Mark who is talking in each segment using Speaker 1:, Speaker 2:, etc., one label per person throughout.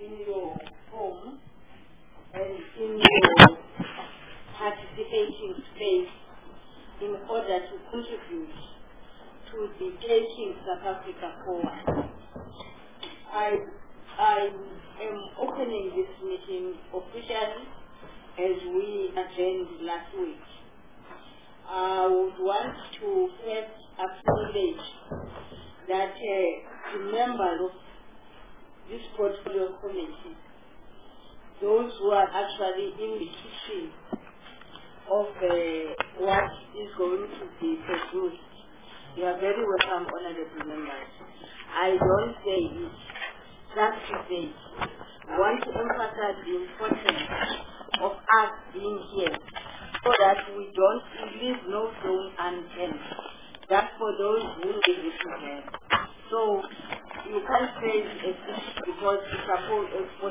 Speaker 1: in your home and in your participating space in order to contribute to the taking South Africa forward. I am opening this meeting officially as we adjourned last week. I would want to first acknowledge that the members of this portfolio committee, those who are actually in the kitchen of what is going to be produced, you are very welcome, honorable members. I don't say it just to say it. I want to emphasize the importance of us being here so that we don't leave no stone unturned. That's for those who live it here. So you can't say it's because it's supposed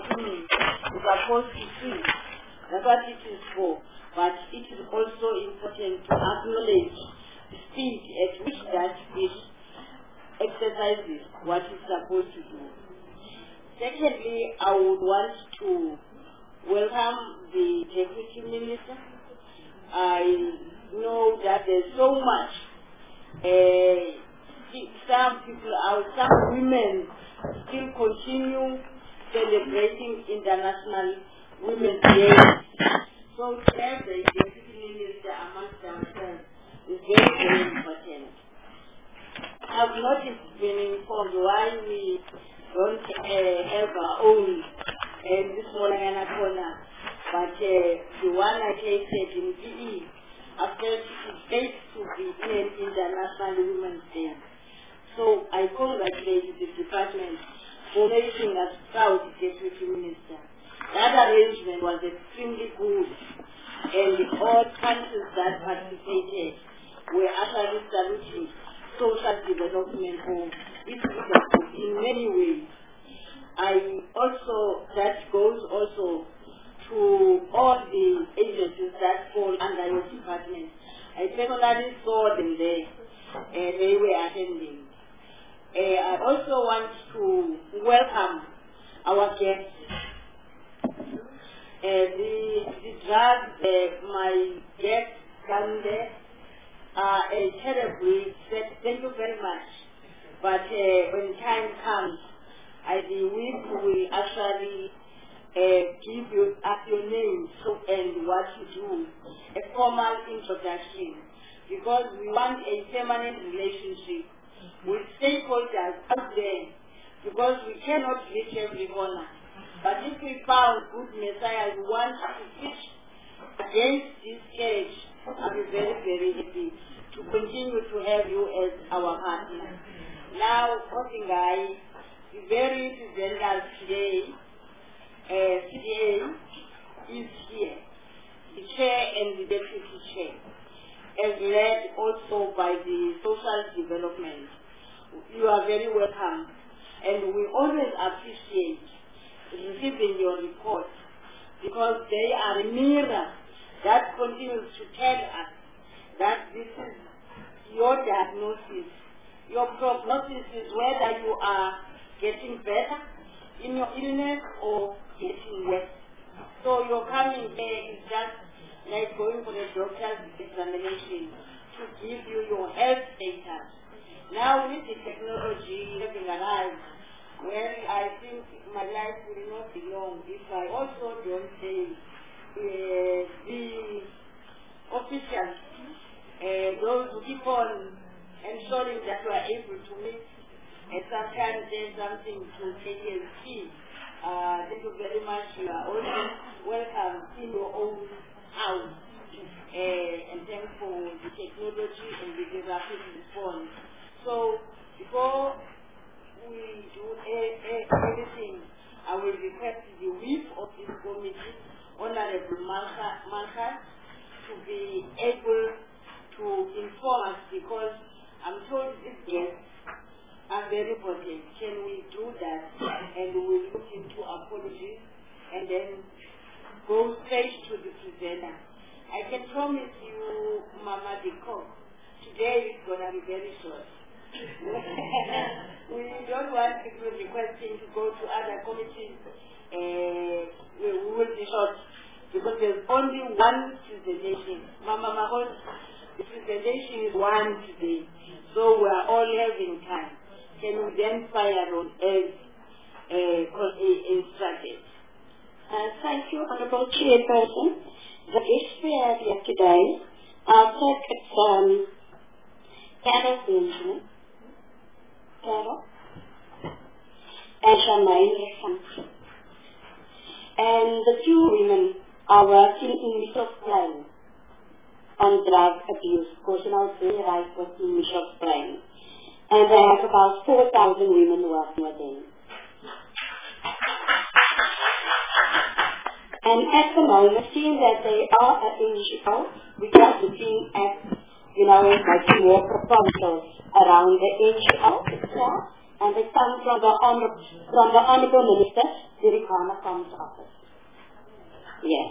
Speaker 1: to see. That's what it is for. But it is also important to acknowledge the speed at which that fish exercises what it's supposed to do. Secondly, I would want to welcome the Deputy Minister. I know that there's so much. Some women still continue celebrating International Women's Day. So to have the Deputy Minister amongst ourselves is very, very important. I've not been informed why we don't have our own this morning corner, but the one I tasted in PE, I felt it takes to be in International Women's Day. So I congratulate the department for making us proud Deputy Minister. That arrangement was extremely good, and all countries that participated were actually saluting social development for its leadership in many ways. That goes also to all the agencies that fall under your department. I personally saw them there, and they were attending. I also want to welcome our guests. The drugs, my guests down there are terribly said, thank you very much. But when time comes, the whip will actually give you up your name and what you do, a formal introduction, because we want a permanent relationship with stakeholders out there, because we cannot reach every corner. But if we found good messiah who wants to pitch against this cage, I'll be very, very happy to continue to have you as our partner. Now, Otingai, the very representative today, CDA is here, the chair and the deputy chair, as led also by the social development. You are very welcome, and we always appreciate receiving your reports, because they are a mirror that continues to tell us that this is your diagnosis. Your prognosis is whether you are getting better in your illness or getting worse. So your coming here is just like going for a doctor's examination to give you your health status. Now with the technology having arrived, well, I think my life will not be long if I also don't say the officials, those who keep on ensuring that we are able to meet, and sometimes there's something to take and see. Thank you very much. You are also welcome in your own house. And thanks for the technology and the rapid response. So before we do everything, I will request the whip of this committee, Honorable Malka, to be able to inform us, because I'm told these guests are very important. Can we do that? And we will look into apologies and then go straight to the presenter. I can promise you, Mama Diko, today is going to be very short. We don't want people requesting to go to other committees. We will be short because there's only one presentation. Mama Mahon, the presentation is one today, so we are all having time. Can we then fire on as instructed?
Speaker 2: Thank you, Honourable Chairperson. The guests we have here today are Carol Benjamin, Carol, and Charmaine Refanti. And the two women are working in Bishop's Plain on drug abuse, personal very right in Bishop's Plain. And they have about 4,000 women working with them. And at the moment, seeing that they are an NGO, we are looking at, making more proposals around the NGO itself, and they come from the Honourable Minister, Derek Hanekam's office. Yes.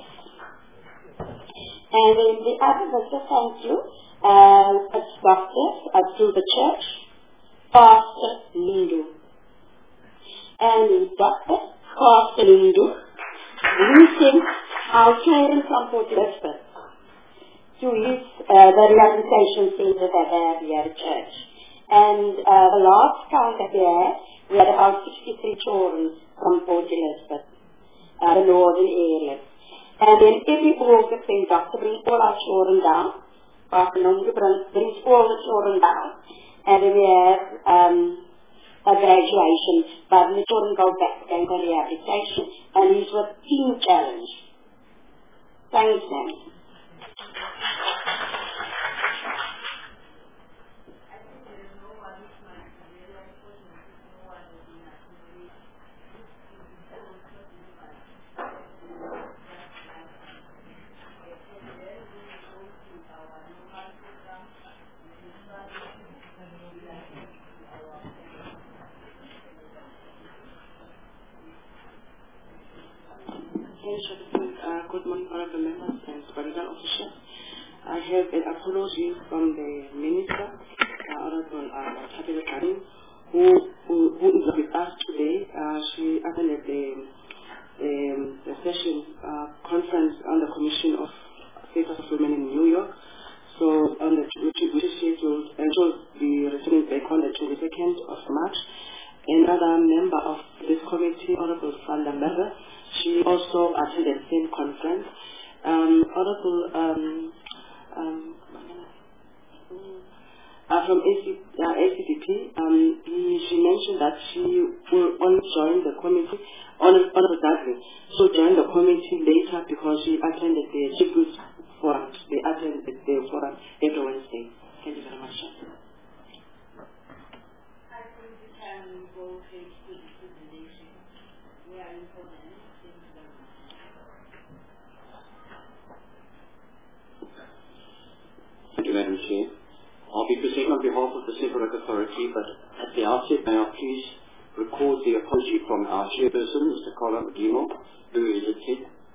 Speaker 2: And then the other Mr. Thank you, it's doctors through the church, Pastor Lindu. And the doctor, Pastor Lindu, using our children from Port Elizabeth to use the rehabilitation center that they have here at church. And the last count that we had about 63 children from Port Elizabeth, the northern area. And then every August, when Doctor brings all our children down, Pastor Nungu brings all the children down, and then we have a graduation, but the children go back again for rehabilitation, and these were Team Challenge. Thanks, ma'am.
Speaker 3: Good morning, honorable members and supervisor officials. I have an apology from the Minister, Honorable Tabitha Karim, who is with us today. She attended the session conference on the Commission of Status of Women in New York. So on the which is scheduled and will be returning back on the 22nd of March. Another member of this committee, Honorable Sanda Mera, she also attended the same conference. Honorable from ACDP, she mentioned that she will only join the committee, Honorable Dudley, so join the committee later because she attended the Chiefs Forum. They attended the forum every Wednesday. Thank you very much.
Speaker 1: I think we can go straight to the presentation. We are important.
Speaker 4: Thank you, Madam Chair. I'll be presenting on behalf of the Central Rec Authority, but at the outset, may I please record the apology from our chairperson, Mr. Carlo Medino, who is at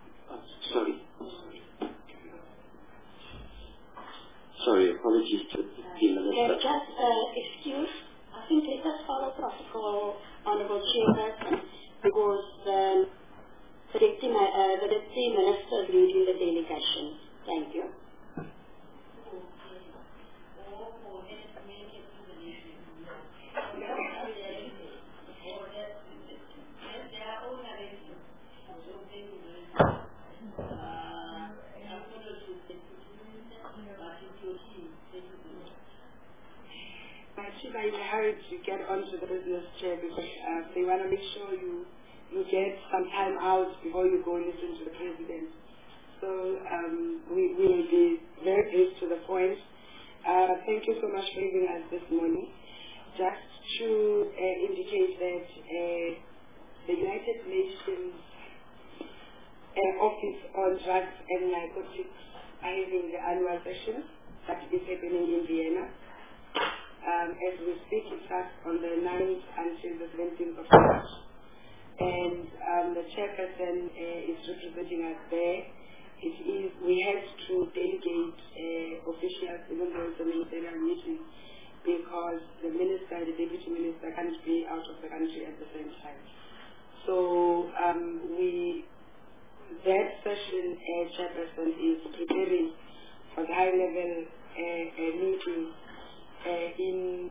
Speaker 4: Sorry, apologies to the Minister.
Speaker 2: Just excuse, I think let us follow protocol, Honourable Chairperson, because the Deputy Minister is leading the delegation. Thank you.
Speaker 3: Chiba in a hurry to get onto the business chair because they want to make sure you get some time out before you go listen to the president. So we will be very brief to the point. Thank you so much for having us this morning. Just to indicate that the United Nations Office on Drugs and Narcotics are having the annual session that is happening in Vienna. As we speak, it starts on the 9th until the 17th of March. And the chairperson is representing us there. We had to delegate officials, even though it's a ministerial meeting, because the minister, the deputy minister, can't be out of the country at the same time. So that session chairperson is preparing for the high-level meeting in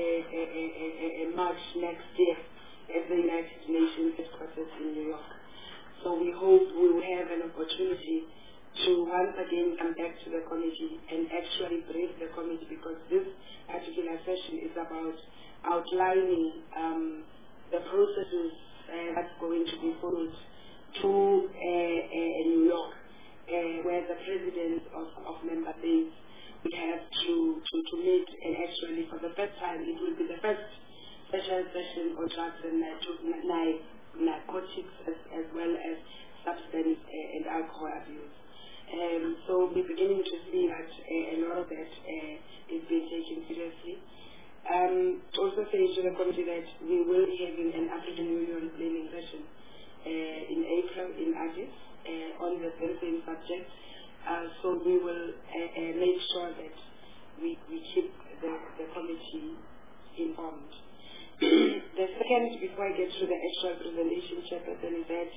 Speaker 3: March next year at the United Nations headquarters in New York. So we hope we will have an opportunity to once again come back to the committee and actually brief the committee, because this particular session is about outlining the processes that's going to be followed to New York, where the presidents of member states will have to meet, and actually for the first time it will be the first special session on drugs and narcotics as well as substance and alcohol abuse. So we're beginning to see that a lot of that is being taken seriously. Also say to the committee that we will be having an African Union planning session in April in Addis on the same subject. So we will make sure that we keep the committee informed. The second, before I get to the actual presentation, Chairperson, is that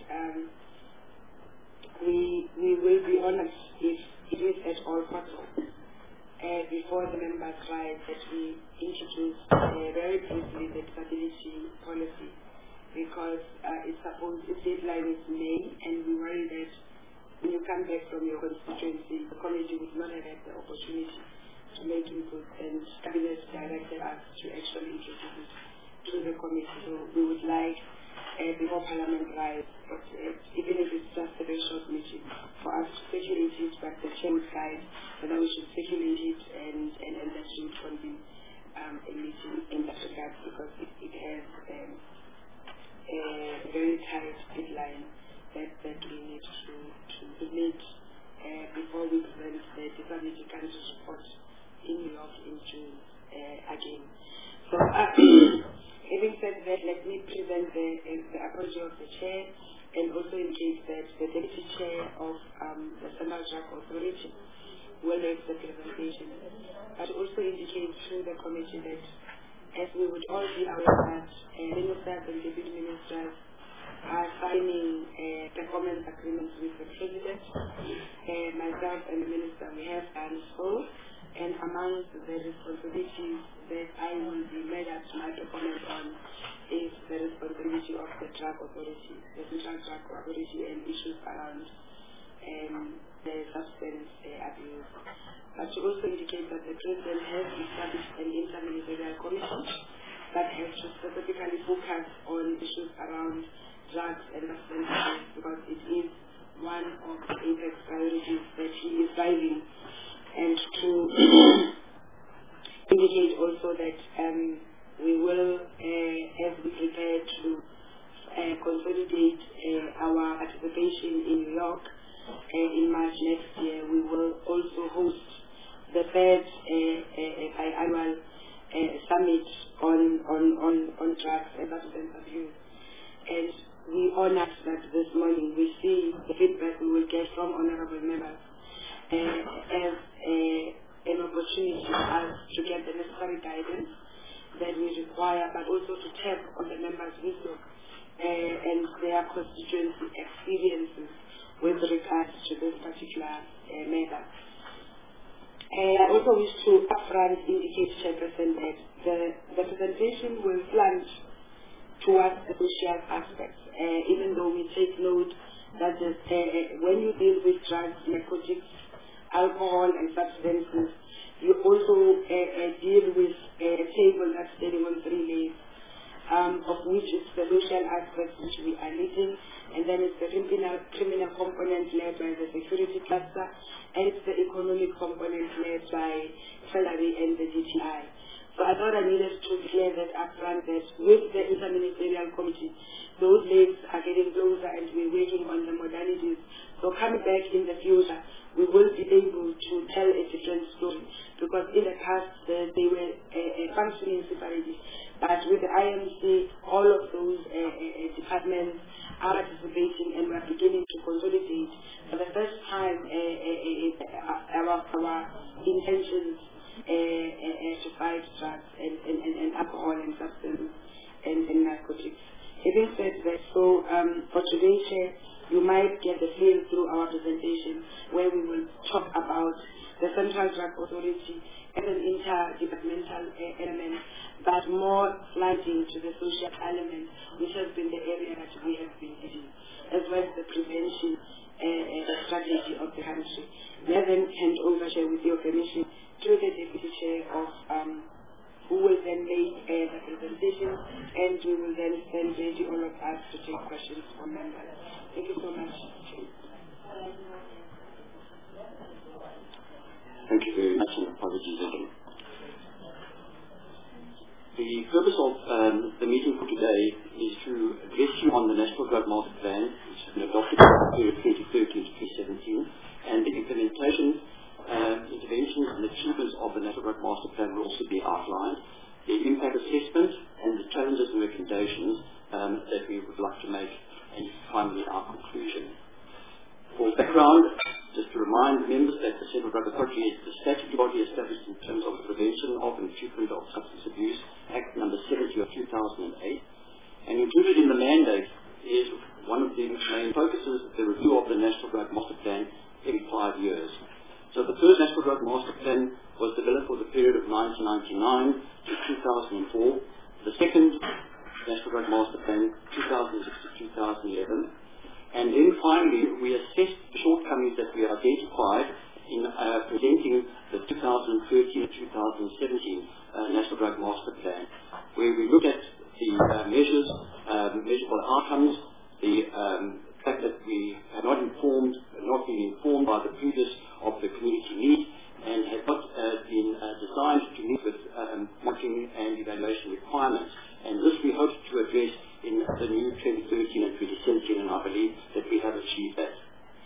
Speaker 3: we will be honoured if it is at all possible before the members rise that we introduce very briefly the disability policy, because its deadline is May, and we worry that when you come back from your constituency, the committee would not have had the opportunity to make input, and Cabinet directed us to actually introduce it to the committee. So we would like, before Parliament rise, even if it's just a very short meeting, for us to circulate it, but the chair would guide whether we should circulate it and that should convene a meeting in that regard, because it has a very tight deadline that we need to meet before we present the disability country report in New York in June again. So having said that, let me present the apology of the chair, and also indicate that the deputy chair of the Central Drug Authority will make the presentation, but also indicate to the committee that, as we would all be aware, that ministers and deputy ministers are signing performance agreements with the president. Myself and the minister, we have done so, and amongst the responsibilities that I will be made up to my performance on is the responsibility of the drug authority, the Central Drug Authority, and issues around the substance abuse. But to also indicate that the president has established an interministerial commission that has to specifically focus on issues around drugs and substance abuse, because it is one of the apex priorities that he is driving. And to indicate also that we will, as we prepare to consolidate our participation in New York in March next year, we will also host the third biannual summit on drugs and substance abuse. And we honored that this morning we see the feedback we will get from honorable members as an opportunity for us to get the necessary guidance that we require, but also to tap on the members' wisdom and their constituency experiences with regards to this particular matter. I also wish to upfront indicate, Chairperson, that the presentation will plunge towards the social aspects, even though we take note that when you deal with drugs, narcotics, alcohol and substances, you also deal with a table that's standing on 3 legs, of which is the social aspects which we are leading, and then it's the criminal component led by the security cluster, and it's the economic component led by salary and the GTI. So I thought I needed to declare that upfront, that with the interministerial committee, those legs are getting closer and we're working on the modalities. So coming back in the future, we will be able to tell a different story, because in the past they were functioning separately. But with the IMC, all of those departments are participating, and we're beginning to consolidate for the first time our intentions to fight drugs and alcohol and substance and narcotics. Having said that, so for today, Chair, you might get the feel through our presentation where we will talk about the Central Drug Authority as an interdepartmental element, but more sliding to the social element, which has been the area that we have been leading, as well as the prevention strategy of the country. We then hand over, Chair, with your permission, to the Deputy Chair of who will then make the presentation, and we will then stand ready, all of us, to take questions from members. Thank you so much, Chair.
Speaker 4: Thank you very much, and apologies again. The purpose of the meeting for today is to address you on the National Drug Master Plan, which has been adopted for the period 2013 to 2017, and the implementation, interventions and achievements of the National Drug Master Plan will also be outlined, the impact assessment and the challenges and recommendations that we would like to make, and finally our conclusion. For background, just to remind members that the Central Drug Authority is the statutory body established in terms of the Prevention of and Treatment of Substance Abuse Act No. 70 of 2008, and included in the mandate is one of the main focuses, the review of the National Drug Master Plan every 5 years. So the first National Drug Master Plan was developed for the period of 1999 to 2004, the second National Drug Master Plan 2006 to 2011, and then finally, we assessed the shortcomings that we identified in presenting the 2013 and 2017 National Drug Master Plan, where we looked at the measures, measurable outcomes, the fact that we had not been informed by the previous of the community need, and had not been designed to meet with monitoring and evaluation requirements. And this we hope to address in the new 2013 and 2017, and I believe that we have achieved that.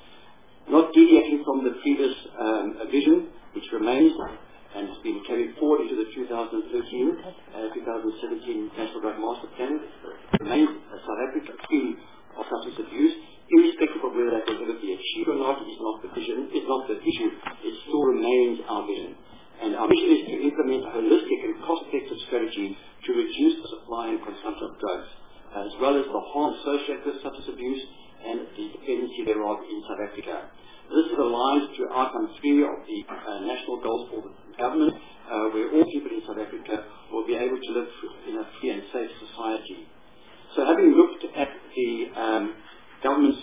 Speaker 4: Not deviating from the previous vision, which remains and has been carried forward into the 2013-2017 National Drug Master Plan, remains South Africa free of substance abuse, irrespective of whether that will ever be achieved or not, is not the vision, is not the issue. It still remains our vision. And our mission is to implement a holistic and cost-effective strategy to reduce the supply and consumption of drugs, as well as the harm associated with substance abuse and the dependency thereof in South Africa. This is aligned to outcome 3 of the national goals for the government, where all people in South Africa will be able to live in a free and safe society. So having looked at the government's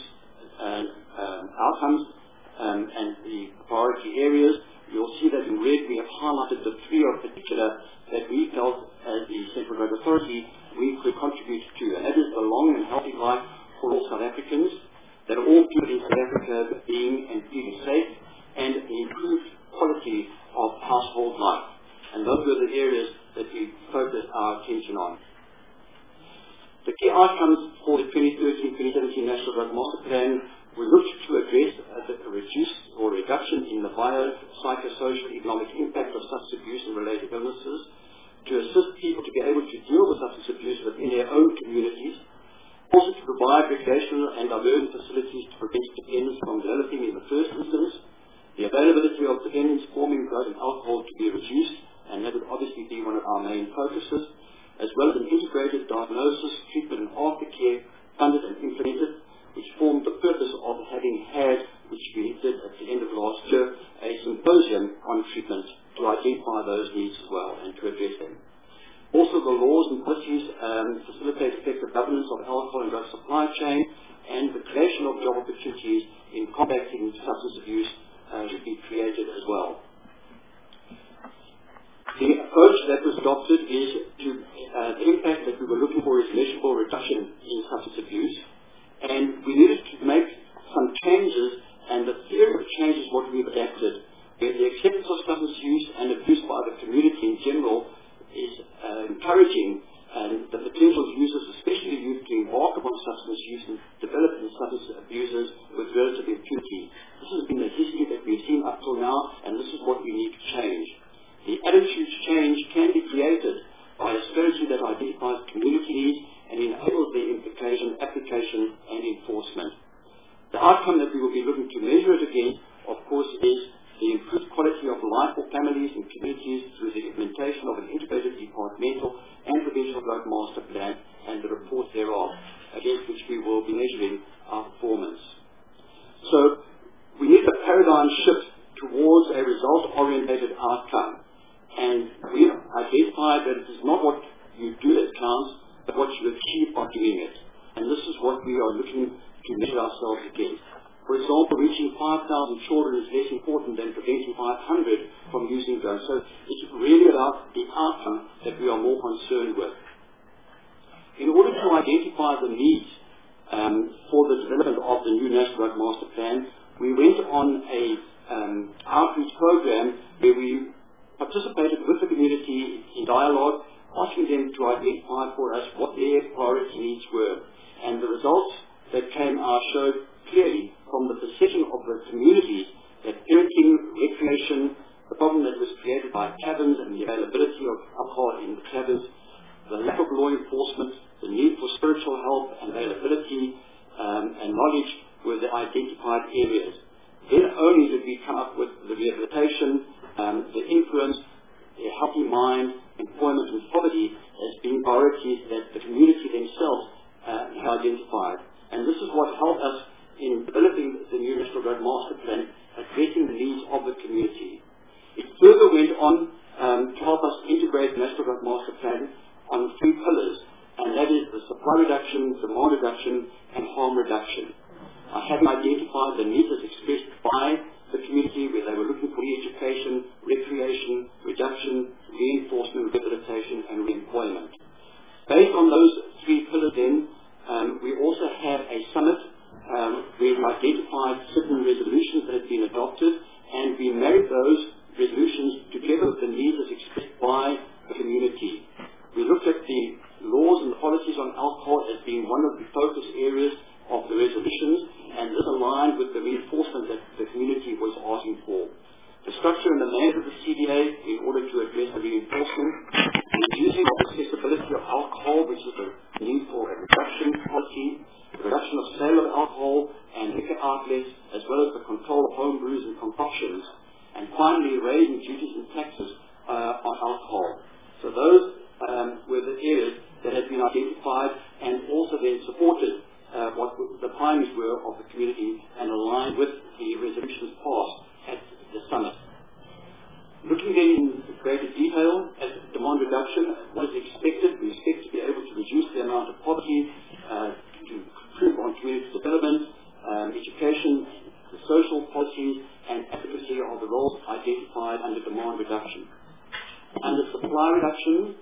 Speaker 4: outcomes and the priority areas, you'll see that in red we have highlighted the 3 in particular that we felt as the Central Drug Authority we could contribute to, and that is the long and healthy life for all South Africans, that all people in South Africa being and feeling safe, and the improved quality of household life. And those were the areas that we focused our attention on. The key outcomes for the 2013-2017 National Drug Master Plan were looked to address the reduction in the biopsychosocial economic impact of substance abuse and related illnesses, to assist people to be able to deal with substance abuse within their own communities, also to provide recreational and diversion facilities to prevent dependence from developing in the first instance, the availability of dependence-forming drugs and alcohol to be reduced, and that would obviously be one of our main focuses, as well as an integrated diagnosis, treatment and aftercare funded and implemented, which formed the purpose of having had, which we did at the end of last year, a symposium on treatment to identify those needs as well and to address them. Also, the laws and policies facilitate effective governance of alcohol and drug supply chain, and the creation of job opportunities in combating substance abuse should be created as well. The approach that was adopted is to the impact that we were looking for is measurable reduction in substance abuse, and we needed to make some changes, and the theory of change is what we've adapted, where the acceptance of substance use and abuse by the community in general is encouraging, and the potential users, especially youth, to embark upon substance use and develop in substance abusers with relative impunity. This has been the history that we've seen up till now, and this is what we need to change. The attitude change can be created by a strategy that identifies community needs and enables their application and enforcement. The outcome that we will be looking to measure it against, of course, is the improved quality of life for families and communities through the implementation of an integrated departmental and provincial drug master plan and the report thereof, against which we will be measuring our performance. So we need a paradigm shift towards a result-orientated outcome. And we identified that it is not what you do that counts, but what you achieve by doing it. And this is what we are looking to measure ourselves against. For example, reaching 5,000 children is less important than preventing 500 from using drugs. So it's really about the outcome that we are more concerned with. In order to identify the needs for the development of the new National Drug Master Plan, we went on a outreach program where we participated with the community in dialogue, asking them to identify for us what their priority needs were. And the results that came out showed clearly from the perception of the community that parenting, recreation, the problem that was created by cabins and the availability of alcohol in the cabins, the lack of law enforcement, the need for spiritual help and availability and knowledge were the identified areas. Then only did we come up with the rehabilitation, the influence, the healthy mind, employment and poverty as being priorities that the community themselves have identified. And this is what helped us in developing the new National Drug Master Plan, addressing the needs of the community. It further went on to help us integrate the National Drug Master Plan on 3 pillars, and that is the supply reduction, demand reduction, and harm reduction. Having identified the needs as expressed by the community where they were looking for education, recreation, reduction, reinforcement, rehabilitation, and reemployment. Based on those 3 pillars then, we also had a summit where we identified certain resolutions that had been adopted, and we married those resolutions together with the needs as expressed by the community. We looked at the laws and the policies on alcohol as being one of the focus areas of the resolutions, and this aligned with the reinforcement that the community was asking for. The structure and the mandate of the CDA in order to address the reinforcement, reducing the accessibility of alcohol, which is the need for a reduction policy, the reduction of sale of alcohol and liquor outlets, as well as the control of home brews and concoctions, and finally raising duties and taxes on alcohol. So those were the areas that had been identified and also then supported what the priorities were of the community and aligned with the resolutions passed at the summit. Looking then in greater detail at demand reduction, what is expected? We expect to be able to reduce the amount of poverty, to improve on community development, education, the social policies, and advocacy of the roles identified under demand reduction. Under supply reduction,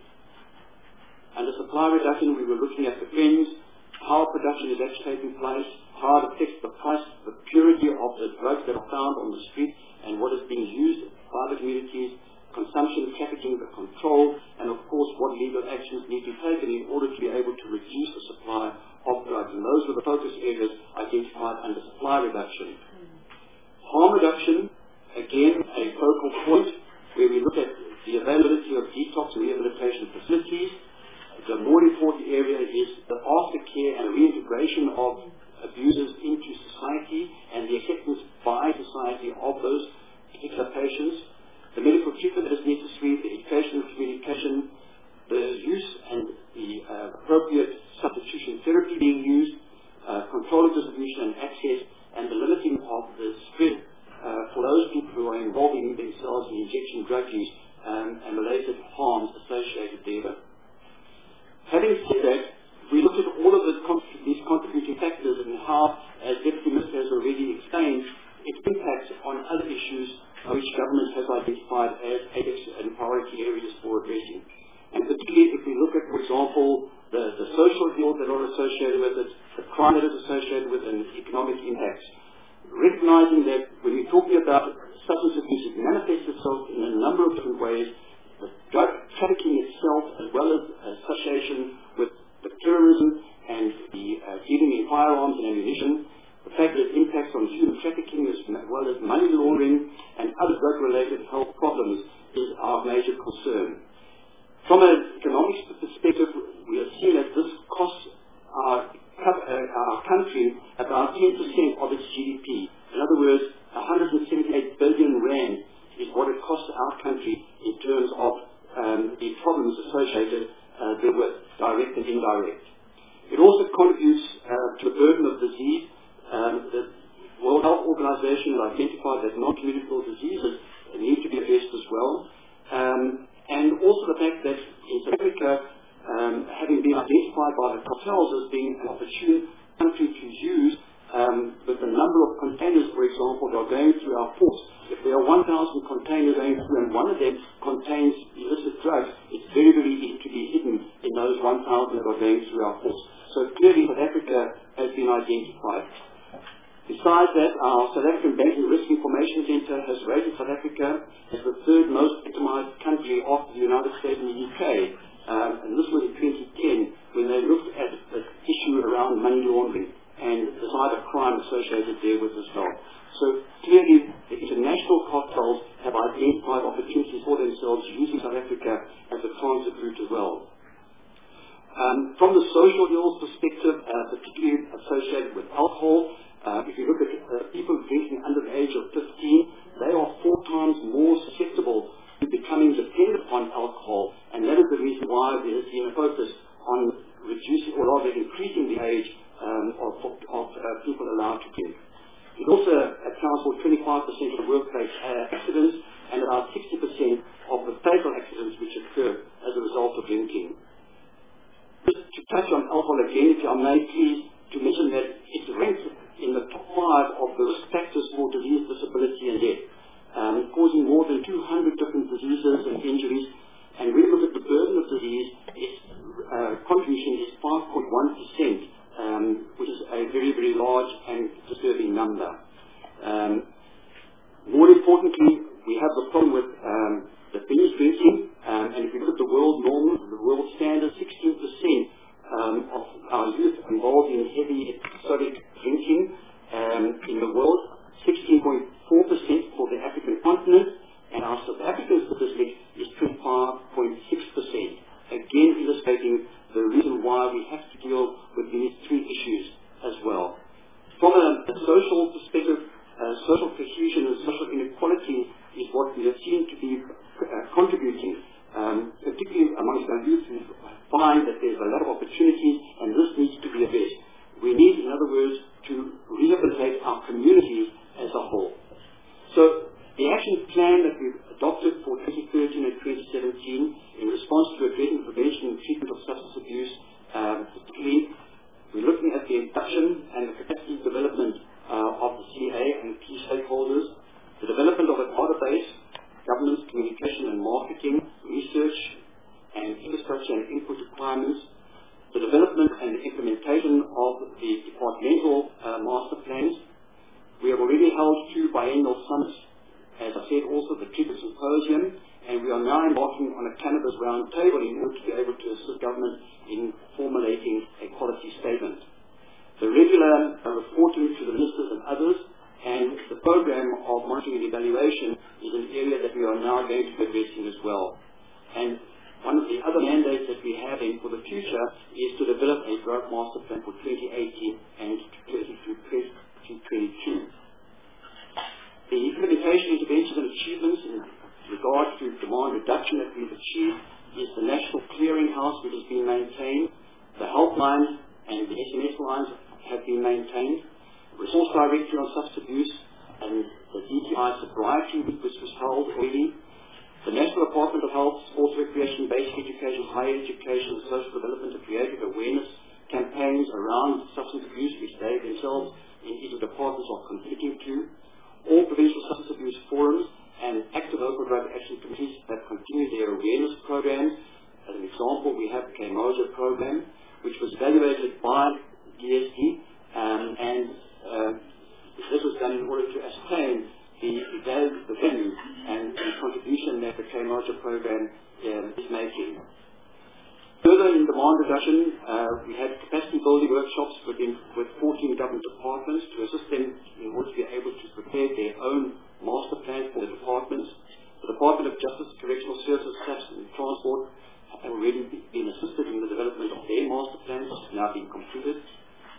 Speaker 4: we were looking at the trends, how production is actually taking place, how it affects the price, the purity of the drugs that are found on the street, and what is being used by the communities, consumption, trafficking, the control, and of course what legal actions need to be taken in order to be able to reduce the supply of drugs. And those were the focus areas identified under supply reduction. Harm reduction, again a focal point where we look at the availability of detox and rehabilitation facilities. The more important area is the aftercare and reintegration of abusers into society and the acceptance by society of those particular patients, the medical treatment that is necessary, the education and communication, the use and the appropriate substitution therapy being used, control of distribution and access, and the limiting of the spread for those people who are involving themselves in injection drug use and related harms associated therewith. Having said that, we looked at all of these contributing factors and how, as Deputy Minister has already explained, it impacts on other issues which government has identified as ADEX and priority areas for addressing. And particularly if we look at, for example, the social ills that are associated with it, the crime that is associated with it, and the economic impacts. Recognizing that when we're talking about substance abuse, it manifests itself in a number of different ways. The drug trafficking itself, as well as association with the terrorism and the dealing in firearms and ammunition, the fact that it impacts on human trafficking as well as money laundering and other drug-related health problems is our major concern. From an economics perspective, we are seeing that this costs our our country about 10% of its GDP. In other words, 178 billion rand is what it costs our country in terms of the problems associated therewith, direct and indirect. It also contributes to the burden of disease. The World Health Organization has identified that non-communicable diseases need to be addressed as well. And also the fact that in South Africa, having been identified by the cartels as being an opportune country to use, with the number of containers, for example, that are going through our ports. If there are 1,000 containers going through and one of them contains illicit drugs, it's very, very easy to be hidden in those 1,000 that are going through our ports. So clearly South Africa has been identified. Besides that, our South African Banking Risk Information Centre has rated South Africa as the third most victimized country after the United States and the UK. And this was in 2010 when they looked at the issue around money laundering and the cybercrime associated there with as well. So clearly the international cartels have identified opportunities for themselves using South Africa as a transit route as well. From the social ills perspective, particularly associated with alcohol, if you look at people drinking under the age of 15, they are 4 times more susceptible to becoming dependent on alcohol, and that is the reason why there has been a focus on reducing or rather increasing the age of people allowed to drink. It also accounts for 25% of the workplace accidents and about 60% of the fatal accidents which occur as a result of drinking. Just to touch on alcohol again, if I may please, to mention that it's ranked in the top 5 of the risk factors for disease, disability and death, causing more than 200 different diseases and injuries. And when we look at the burden of disease, its contribution is 5.1%, which is a very, very large and disturbing number. More importantly, we have the problem with the binge drinking, and if we look at the world norm, the world standard, 16% of our youth involved in heavy episodic drinking in the world, 16.4% for the African continent, and our South African statistic is 25.6%. Again, illustrating the reason why we have to deal with these 3 issues as well. From a social perspective, social cohesion and social inequality is what we have seen to be contributing, particularly amongst our youth who find that there's a lot of opportunities and this needs to be addressed. We need, in other words, to rehabilitate our communities as a whole. So the action plan that we've adopted for 2013 and 2017 in response to addressing prevention and treatment of substance abuse, particularly we're looking at the induction and the capacity development of the CA and key stakeholders, the development of a database, governance, communication and marketing, research and infrastructure and input requirements, the development and implementation of the departmental master plans. We have already held 2 biennial summits, as I said, also the treatment symposium, and we are now embarking on a cannabis roundtable in order to be able to assist government in formulating a policy statement. The regular reporting to the ministers and others, and the program of monitoring and evaluation is an area that we are now going to be addressing as well. And one of the other mandates that we have in for the future is to develop a drug master plan for 2018 and 2022. The implementation, interventions and achievements in regard to demand reduction that we've achieved is the National Clearinghouse, which has been maintained. The helplines and the SMS lines have been maintained. Resource Directory on Substance Abuse and the DTI Sobriety Week, which was held already. The National Department of Health, Sports, Recreation, Basic Education, Higher Education, Social Development and Creative Awareness campaigns around substance abuse, which they themselves in each of the departments are contributing to. All provincial substance abuse forums and active local drug action committees have continued their awareness programs. As an example, we have the KMOJA program, which was evaluated by DSD, and this was done in order to ascertain the value and the contribution that the KMOJA program is making. Further in demand reduction, we had capacity building workshops with 14 government departments to assist them in order to be able to prepare their own master plan for the departments. The Department of Justice, Correctional Services, SAPS and Transport have already been assisted in the development of their master plans, which has now been completed.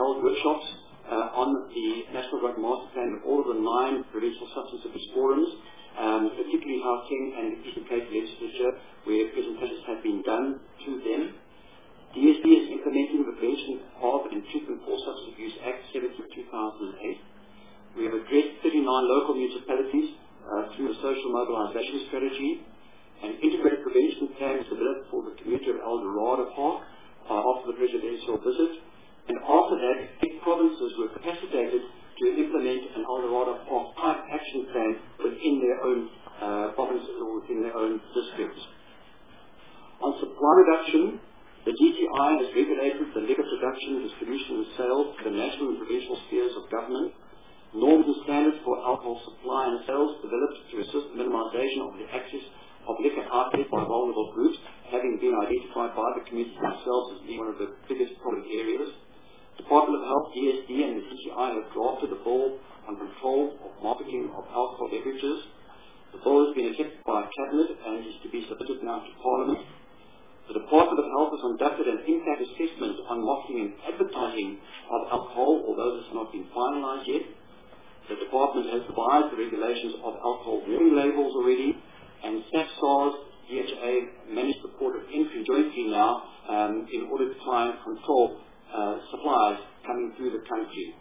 Speaker 4: held workshops on the National Drug Master Plan with all of the 9 provincial substance abuse forums, particularly Gauteng and the Eastern Cape legislature, where presentations have been done to them. DSD is implementing the Prevention of and Treatment for Substance Abuse Act 70/2008. We have addressed 39 local municipalities through a social mobilization strategy. An integrated prevention plan was developed for the community of El Dorado Park after the presidential visit. And after that, 8 provinces were capacitated to implement an El Dorado Park type action plan within their own provinces or within their own districts. On supply reduction, the DTI has regulated the liquor production, distribution and sales to the national and provincial spheres of government. Norms and standards for alcohol supply and sales developed to assist minimization of the access of liquor outlets by vulnerable groups, having been identified by the community themselves as being one of the biggest problem areas. Department of Health, DSD and the DTI have drafted a bill on control of marketing of alcohol beverages. The bill has been accepted by Cabinet and is to be submitted now to Parliament. The Department of Health has conducted an impact assessment on marketing and advertising of alcohol, although this has not been finalized yet. The Department has revised the regulations of alcohol warning labels already, and SAFSARS, DHA managed the port of entry jointly now in order to try and control supplies coming through the country.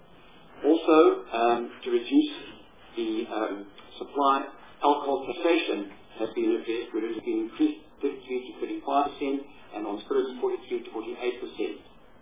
Speaker 4: Also, to reduce the supply, alcohol taxation has been addressed, where it has been increased 33 to 35%, and on spirits 43 to 48%.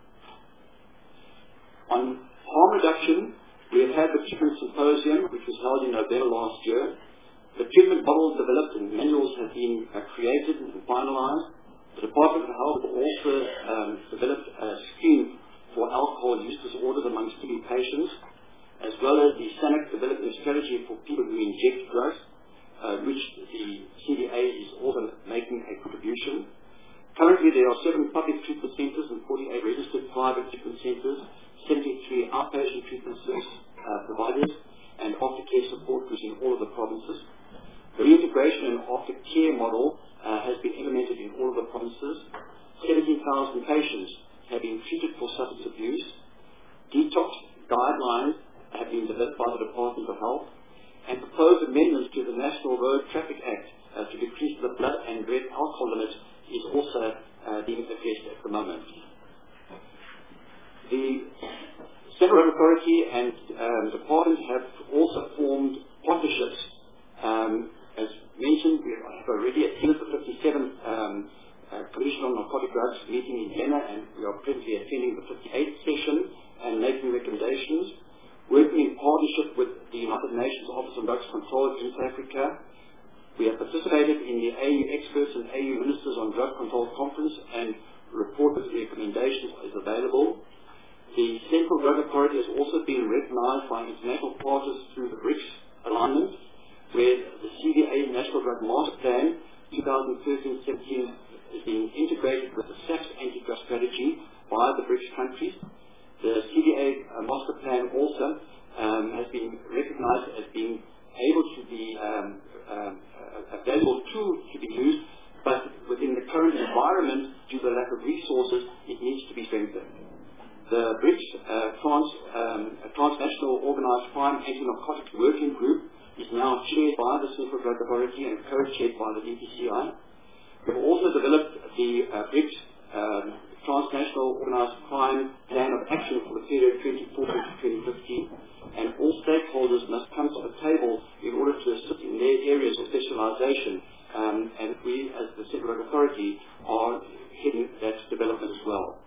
Speaker 4: On harm reduction, we have had the treatment symposium, which was held in November last year. The treatment models developed and manuals have been created and finalized. The Department of Health also developed a scheme for alcohol use disorders amongst TB patients, as well as the SANAC developed a strategy for people who inject drugs, which the CDA is also making a contribution. Currently, there are 7 public treatment centres and 48 registered private treatment centres, 73 outpatient treatment service providers, and aftercare support groups in all of the provinces. The reintegration and aftercare model has been implemented in all of the provinces. 17,000 patients have been treated for substance abuse. Detox guidelines have been developed by the Department of Health, and proposed amendments to the National Road Traffic Act to decrease the blood and red alcohol limit is also being addressed at the moment. The Central Road Authority and Department have also formed partnerships. As mentioned, we have already attended the 57th Commission on Narcotic Drugs meeting in Vienna, and we are presently attending the 58th session and making recommendations. Working in partnership with the United Nations Office on Drugs Control in South Africa, we have participated in the AU Experts and AU Ministers on Drug Control Conference, and report with recommendations is available. The Central Drug Authority has also been recognized by international partners through the BRICS alignment, where the CDA National Drug Master Plan 2013-17 is being integrated with the SAPS anti-drug strategy by the BRICS countries. The CDA Master Plan also has been recognized as being able to be a valuable tool to be used, but within the current environment, due to the lack of resources, it needs to be strengthened. The BRICS Transnational Organized Crime Anti-Narcotics Working Group is now chaired by the Central Drug Authority and co-chaired by the DPCI. We have also developed the BRICS Transnational Organized Crime Plan of Action for the period 2014 to 2015, and all stakeholders must come to the table in order to assist in their areas of specialization, and we as the Central Drug Authority are heading that development as well.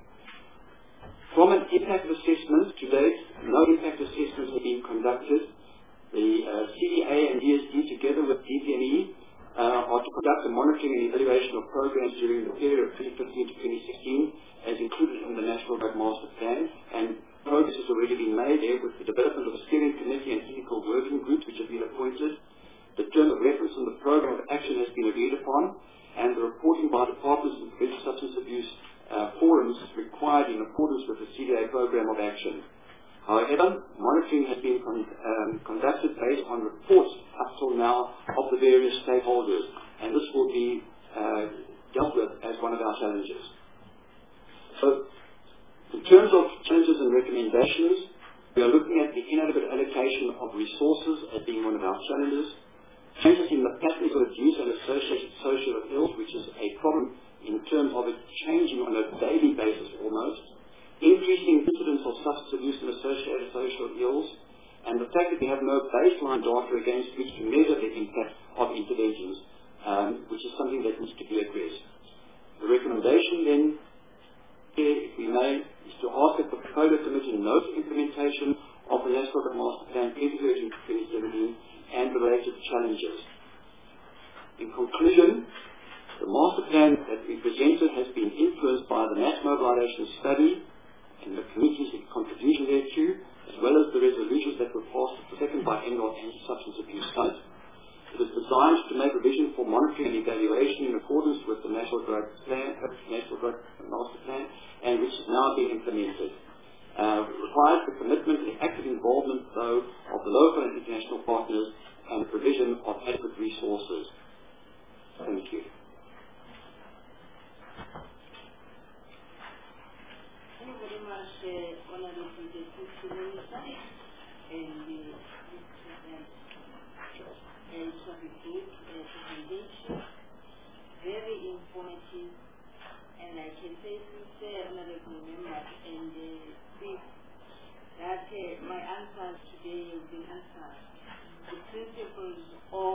Speaker 4: From an impact assessment to date, no impact assessments have been conducted. The CDA and DSD together with DPME are to conduct a monitoring and evaluation of programs during the period of 2015 to 2016 as included in the National Drug Master Plan, and progress has already been made there with the development of a steering committee and technical working groups which have been appointed. The term of reference in the program of action has been agreed upon, and the reporting by departments and preventive substance abuse forums is required in accordance with the CDA program of action. However, monitoring has been conducted based on reports up till now of the various stakeholders, and this will be dealt with as one of our challenges. So, In terms of challenges and recommendations, we are looking at the inadequate allocation of resources as being one of our challenges. Changes in the patterns of abuse and associated social ills, which is a problem in terms of it changing on a daily basis almost. Increasing incidence of substance abuse and associated social ills, and the fact that we have no baseline data against which to measure the impact of interventions, which is something that needs to be addressed. The recommendation then, if we may, is to ask that the CODA Committee note implementation of the National Drug Master Plan February 2017 and related challenges. In conclusion, the master plan that we presented has been influenced by the mass mobilization study and the committee's contribution thereto, as well as the resolutions that were passed at the second biennial anti-substance abuse summit. It is designed to make provision for monitoring and evaluation in accordance with the National Drug Master Plan, and which is now being implemented. It requires the commitment and active involvement, though, of the local and international partners and the provision of adequate resources. Thank you.
Speaker 1: Thank you very much, Honorable Deputy Minister, and it was a good presentation, very informative, and I can say to Honorable Members and speak that my answers today have been answered. The principles of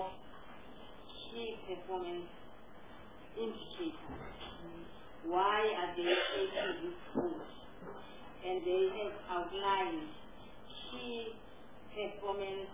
Speaker 1: key performance indicators. Why are they taking this course? And they have outlined key performance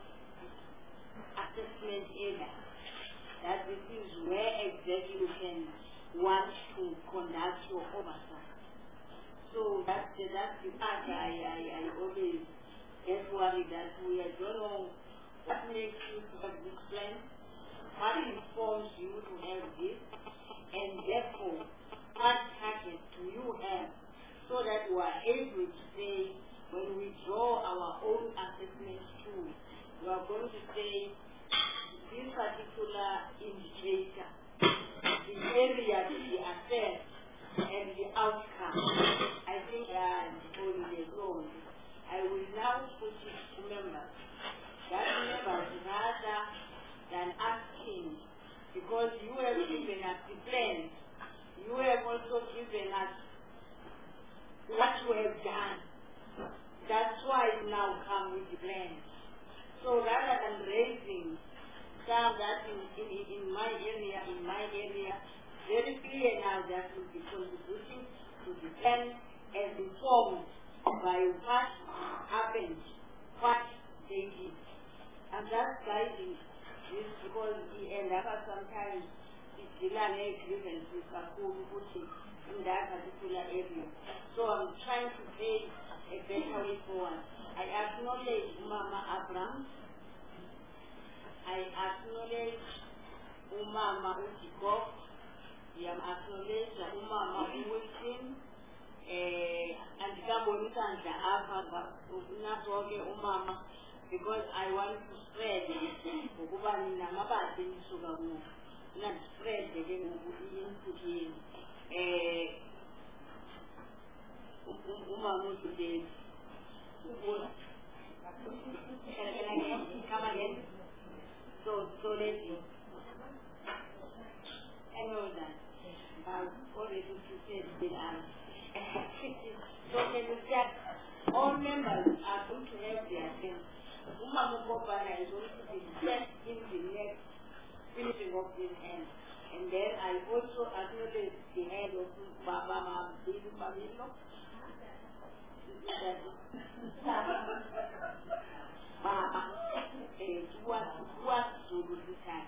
Speaker 1: assessment areas. That this is where exactly you can want to conduct your oversight. So that's the part I always get worried that we don't know what makes you to have this plan, what informs you to have this, and therefore what targets do you have, so that we are able to say, when we draw our own assessment tool, we are going to say this particular indicator, the area to be assessed, and the outcome. I think on the road, I will now put it to members. That members, rather than asking, because you have given us the plan, you have also given us what you have done. That's why you now come with the plan. So rather than raising some that in my area, very clear now that will be contributing to the plan as informed by what happened, what they did. And that's guiding this because the end up sometimes it's delay grievances are putting in that particular area. So I'm trying to take a better way forward. I acknowledge Mama Abraham. I acknowledge Umama Utikov. I acknowledge Umama Wilson. And Gabonita and the Alpha Umama, because I want to spread not spread again Umama today. Can I come again? So let's see. I know that. I've already said that. So can you check? All members are going to have their things. Umama Bobana is going to be set in the next finishing of this end. And then I also acknowledge the head of Baba Babino. Baba, what to do this time?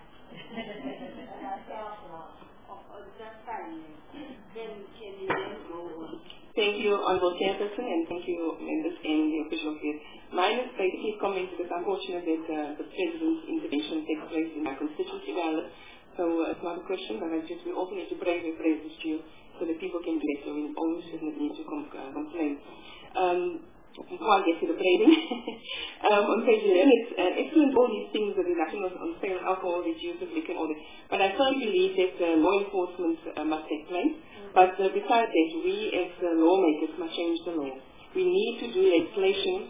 Speaker 3: Thank you, Honorable Chairperson, and thank you, members and the officials here. Mine is basically comment that it's unfortunate that the President's intervention takes place in my constituency ballot. So it's not a question, but we also need to bring the presence to you so that people can get so we always shouldn't need to complain.
Speaker 5: before I get to the braiding, on page 11, it's excellent, all these things, the reduction on sale of alcohol, reduce of liquor, all this. But I firmly believe that law enforcement must take place. But besides that, we as lawmakers must change the law. We need to do legislation.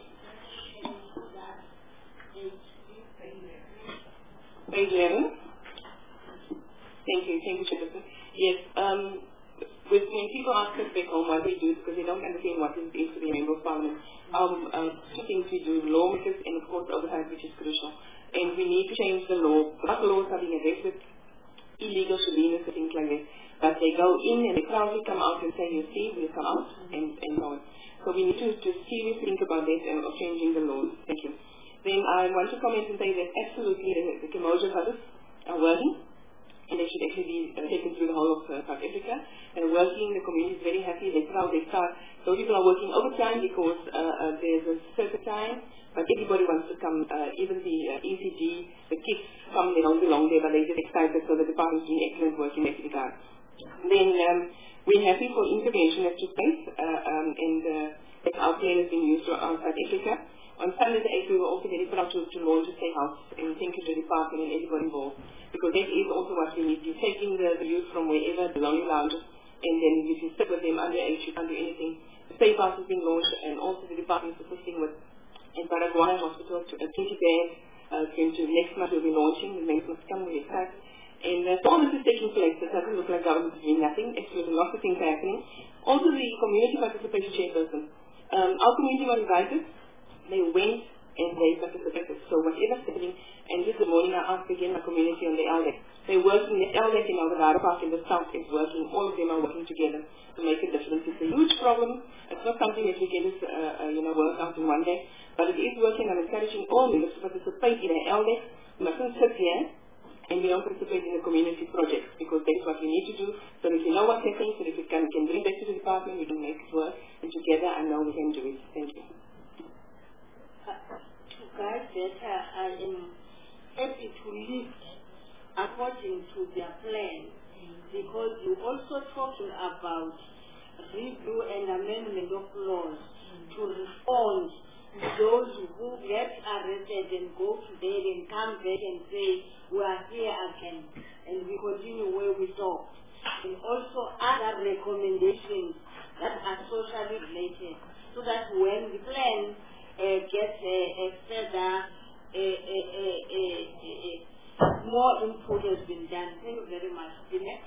Speaker 5: Page 11. Thank you, Chairperson. Yes, when people ask us back home what we do, because they don't understand what it is to be a member of parliament, two things we do, lawmakers and of course oversight, which is crucial. And we need to change the law. What laws are being arrested, illegal surveillance and things like that. But they go in and they proudly come out and say, you see, we'll come out and so on. So we need to seriously think about that and of changing the laws. Thank you. Then I want to comment and say that absolutely the Kemoja brothers are working, and they should actually be taken through the whole of South Africa. And working, the community is very happy. They're proud. They start. Those people are working overtime because there's a certain time, but everybody wants to come. Even the ECG, the kids come. They don't belong there, but they get excited. So the department's doing excellent work in that regard. Then we're happy for intervention that took place, and our plan has been used throughout South Africa. On Sunday the 8th, we were also very proud to launch a Safe House, and thank you to the department and everybody involved, because that is also what we need. You're taking the youth from wherever, the lonely lounges, and then you can sit with them underage, you can't do anything. The Safe House has been launched, and also the department is assisting with in Paraguay Hospital to a 20 bed, going to next month we'll be launching, the next month come, we're excited. And so all this is taking place. It doesn't look like government is doing nothing. Actually, lots of things are happening. Also, the community participation chairperson. Our community was invited. They went and they participated. So whatever's happening, and this morning I asked again my community on the LDEC. They're working, the LDEC in Alvarado Park in the south is working. All of them are working together to make a difference. It's a huge problem. It's not something that we can just work out in one day. But it is working. I'm encouraging all members to participate in an LDEC. We mustn't sit here and we don't participate in the community projects, because that's what we need to do. So if we know what's happening, so if we can bring back to the department, we can make it work. And together I know we can do it. Thank you.
Speaker 1: To guide better, I am happy to lead according to their plan, because you're also talking about review and amendment of laws to respond to those who get arrested and go to bed and come back and say, we are here again, and we continue where we stopped. And also other recommendations that are socially related, so that when the plan gets further, more input has been done. Thank you very much. The next.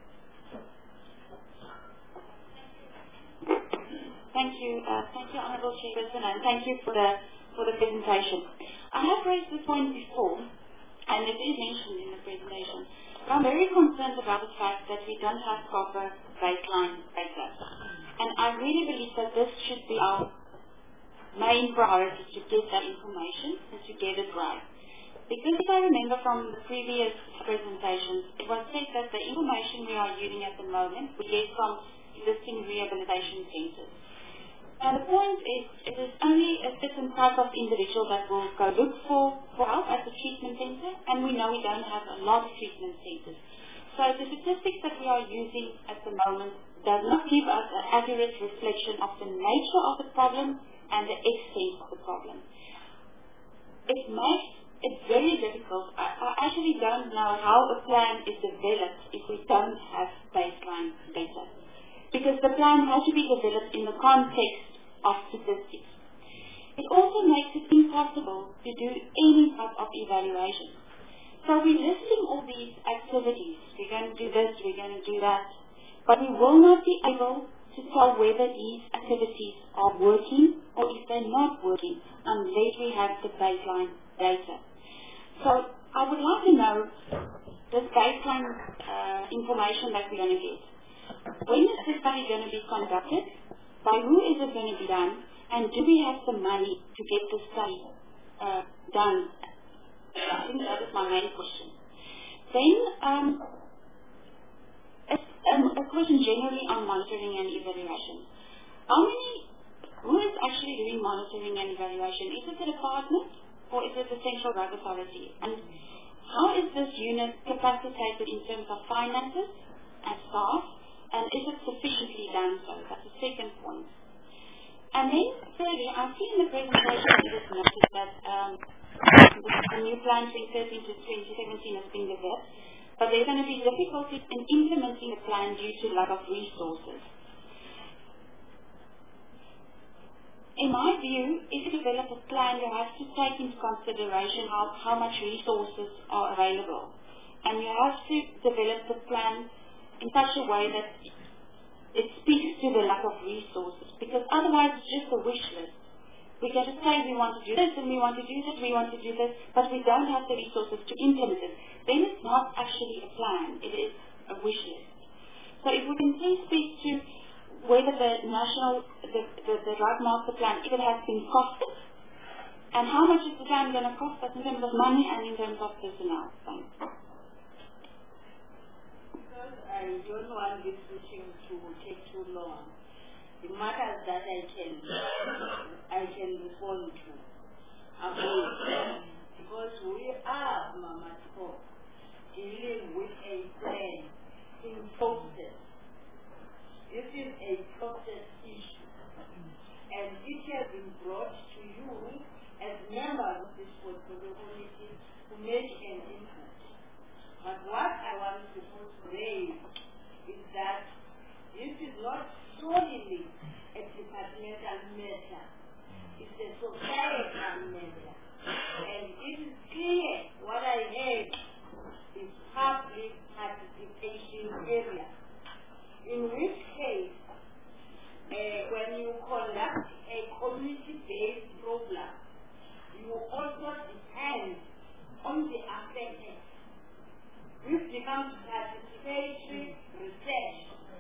Speaker 2: Thank you, Honourable Chairperson, and thank you for the presentation. I have raised this point before, and it is mentioned in the presentation. But I'm very concerned about the fact that we don't have proper baseline data, and I really believe that this should be our main priority, to get that information and to get it right. Because if I remember from the previous presentations, it was said that the information we are using at the moment we get from existing rehabilitation centres. And the point is, it is only a certain type of individual that will go look for help at the treatment centre, and we know we don't have a lot of treatment centres. So the statistics that we are using at the moment does not give us an accurate reflection of the nature of the problem and the extent of the problem. It makes it very difficult. I actually don't know how a plan is developed if we don't have baseline data, because the plan has to be developed in the context of statistics. It also makes it impossible to do any type of evaluation. So we're listing all these activities. We're going to do this, we're going to do that, but we will not be able to tell whether these activities are working or if they're not working unless we have the baseline data. So I would like to know this baseline information that we're going to get. When is this study going to be conducted? By who is it going to be done? And do we have the money to get the study done? I think that is my main question. Then a question generally on monitoring and evaluation. Who is actually doing monitoring and evaluation? Is it the department or is it the Central Drug Authority? And how is this unit capacitated in terms of finances and staff? And is it sufficiently done so? That's the second point. And then, thirdly, I see in the presentation it was noted that the new plan 2013 to 2017 has been developed, but there are going to be difficulties in implementing the plan due to lack of resources. In my view, if you develop a plan, you have to take into consideration how much resources are available. And you have to develop the plan in such a way that it speaks to the lack of resources, because otherwise it's just a wish list. We get to say we want to do this and we want to do this, we want to do this, but we don't have the resources to implement it. Then it's not actually a plan, it is a wish list. So if we can please speak to whether the drug master plan, if it has been costed, and how much is the plan going to cost us in terms of money and in terms of personnel. Thanks.
Speaker 1: Because I don't want this meeting to take too long. The matters that I can respond to avoid, because we are Mama Talk dealing with a plan in process. This is a process issue, and it has been brought to you as members of this portfolio committee to make an input. But what I want to put today is that this is not solely a departmental matter. It's a societal matter. And it is clear what I heard is public participation area. In which case, when you conduct a community-based program, you also depend on the affected. This becomes participatory research.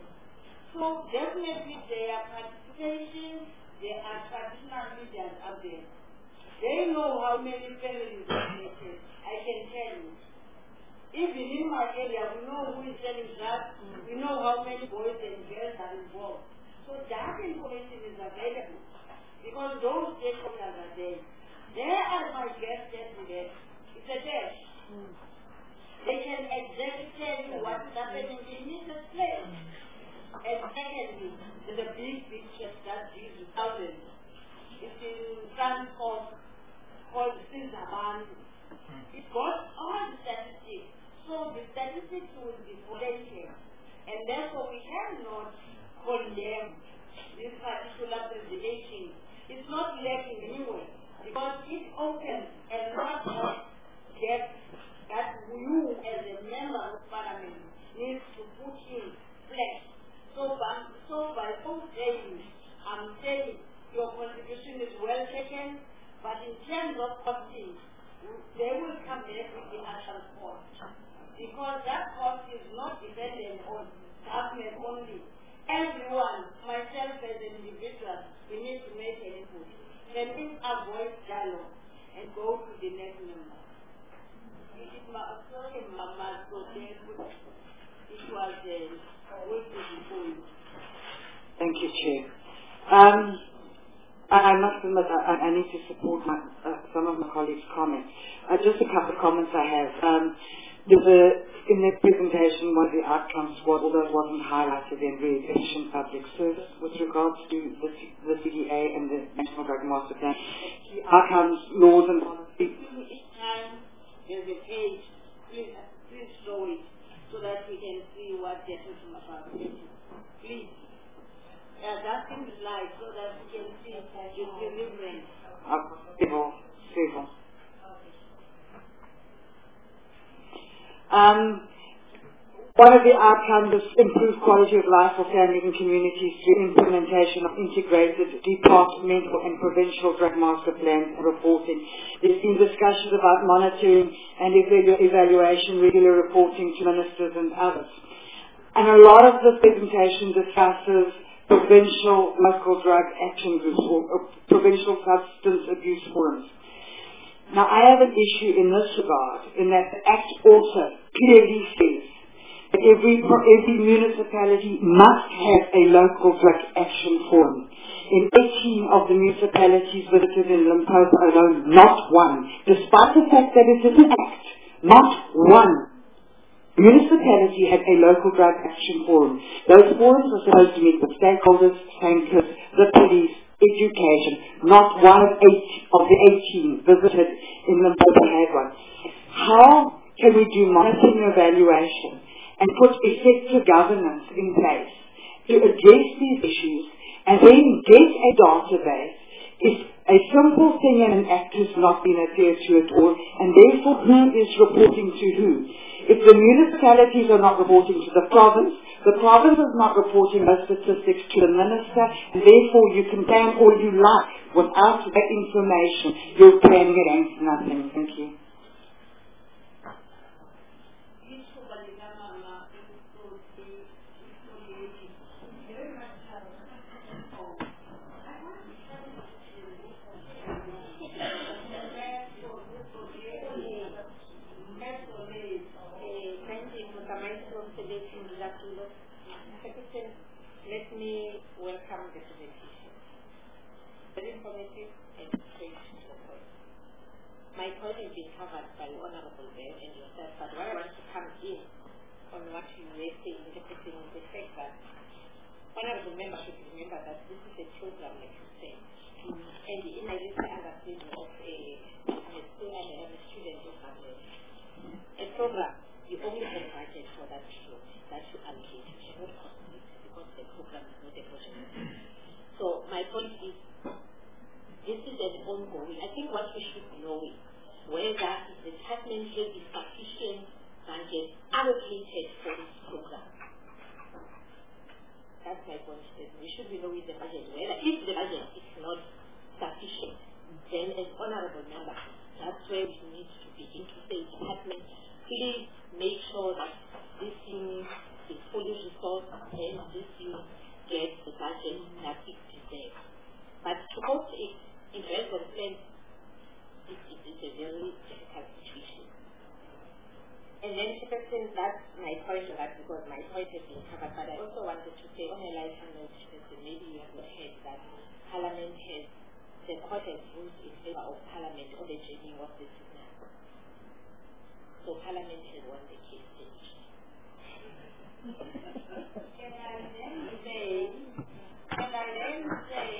Speaker 1: So definitely their participation, there are traditional leaders out there. They know how many families are affected. I can tell you. Even in my area, we know who is selling drugs. We know how many boys and girls are involved. So that information is available because those stakeholders are there. They are my guests yesterday. It's a test. They can exactly tell you what is happening in this place. And secondly, there's a big picture that deals with thousands. It's in front of called Sizaban. It got all the statistics. So the statistics will be collated. And therefore we cannot condemn this particular presentation. It's not lacking anyway. Because it opens a lot of gaps that you as a member of parliament needs to put in place. So by so saying, I'm saying your contribution is well taken, but in terms of costing, they will come back with the actual cost. Because that cost is not dependent on government only. Everyone, myself as an individual, we need to make an input. Can we avoid dialogue and go to the next member? It is my sorry, Mama, so it was
Speaker 3: Thank you, Chair. I must admit I need to support some of my colleagues' comments. Just a couple of comments I have. In their presentation, one of the outcomes was, although it wasn't highlighted in very efficient public service with regards to the CDA and the National Drug Master Plan. The outcomes, laws and policies.
Speaker 1: Each time there's a page, please show it so that we can see what they're talking about. Please. That seems like so that we can see the deliverance.
Speaker 3: Civil. One of the outcomes is improved quality of life for families and communities through implementation of integrated departmental and provincial drug master plans and reporting. There's been discussions about monitoring and evaluation, regular reporting to ministers and others. And a lot of the presentation discusses provincial local drug action groups or provincial substance abuse forums. Now, I have an issue in this regard, in that the Act also clearly says that every municipality must have a local drug action forum. In 18 of the municipalities visited in Limpopo alone, not one, despite the fact that it is an Act, not one municipality had a local drug action forum. Those forums are supposed to meet with stakeholders, bankers, the police,
Speaker 6: education, not one of the 18 visited in Limpopo had one. How can we do monitoring and evaluation and put effective governance in place to address these issues and then get a database? If a simple thing and an act has not been adhered to at all, and therefore who is reporting to who? If the municipalities are not reporting to the province is not reporting those statistics to the minister, and therefore you can plan all you like without that information. You're planning against nothing. Thank you.
Speaker 1: Let me welcome the presentation. Very informative and straight to the point. My point has been covered by Honorable Bear and yourself, but what I want to come in on what you were saying, interpreting the fact that Honorable Member should remember that this is a program, like you said. And in my recent understanding of a student who has a program, you only have budget for that period that you allocate. You cannot complete because the program is not a project. So my point is, this is an ongoing. I think what we should know is whether the department has sufficient budget allocated for this program. That's my point. We should be knowing the budget. Whether if the budget is not sufficient, then as honorable member, that's where we need to begin to say, department, please make sure that this thing is fully resourced and this thing gets the budget that it deserves. But to host it in terms of plans, it's a very difficult situation. And then that's my point on that, because my point has been covered, but I also wanted to say on a lighter note, maybe you have heard that Parliament has, the court has ruled in favor of Parliament on the journey of the signal. So Parliament has won the case. Can I then say,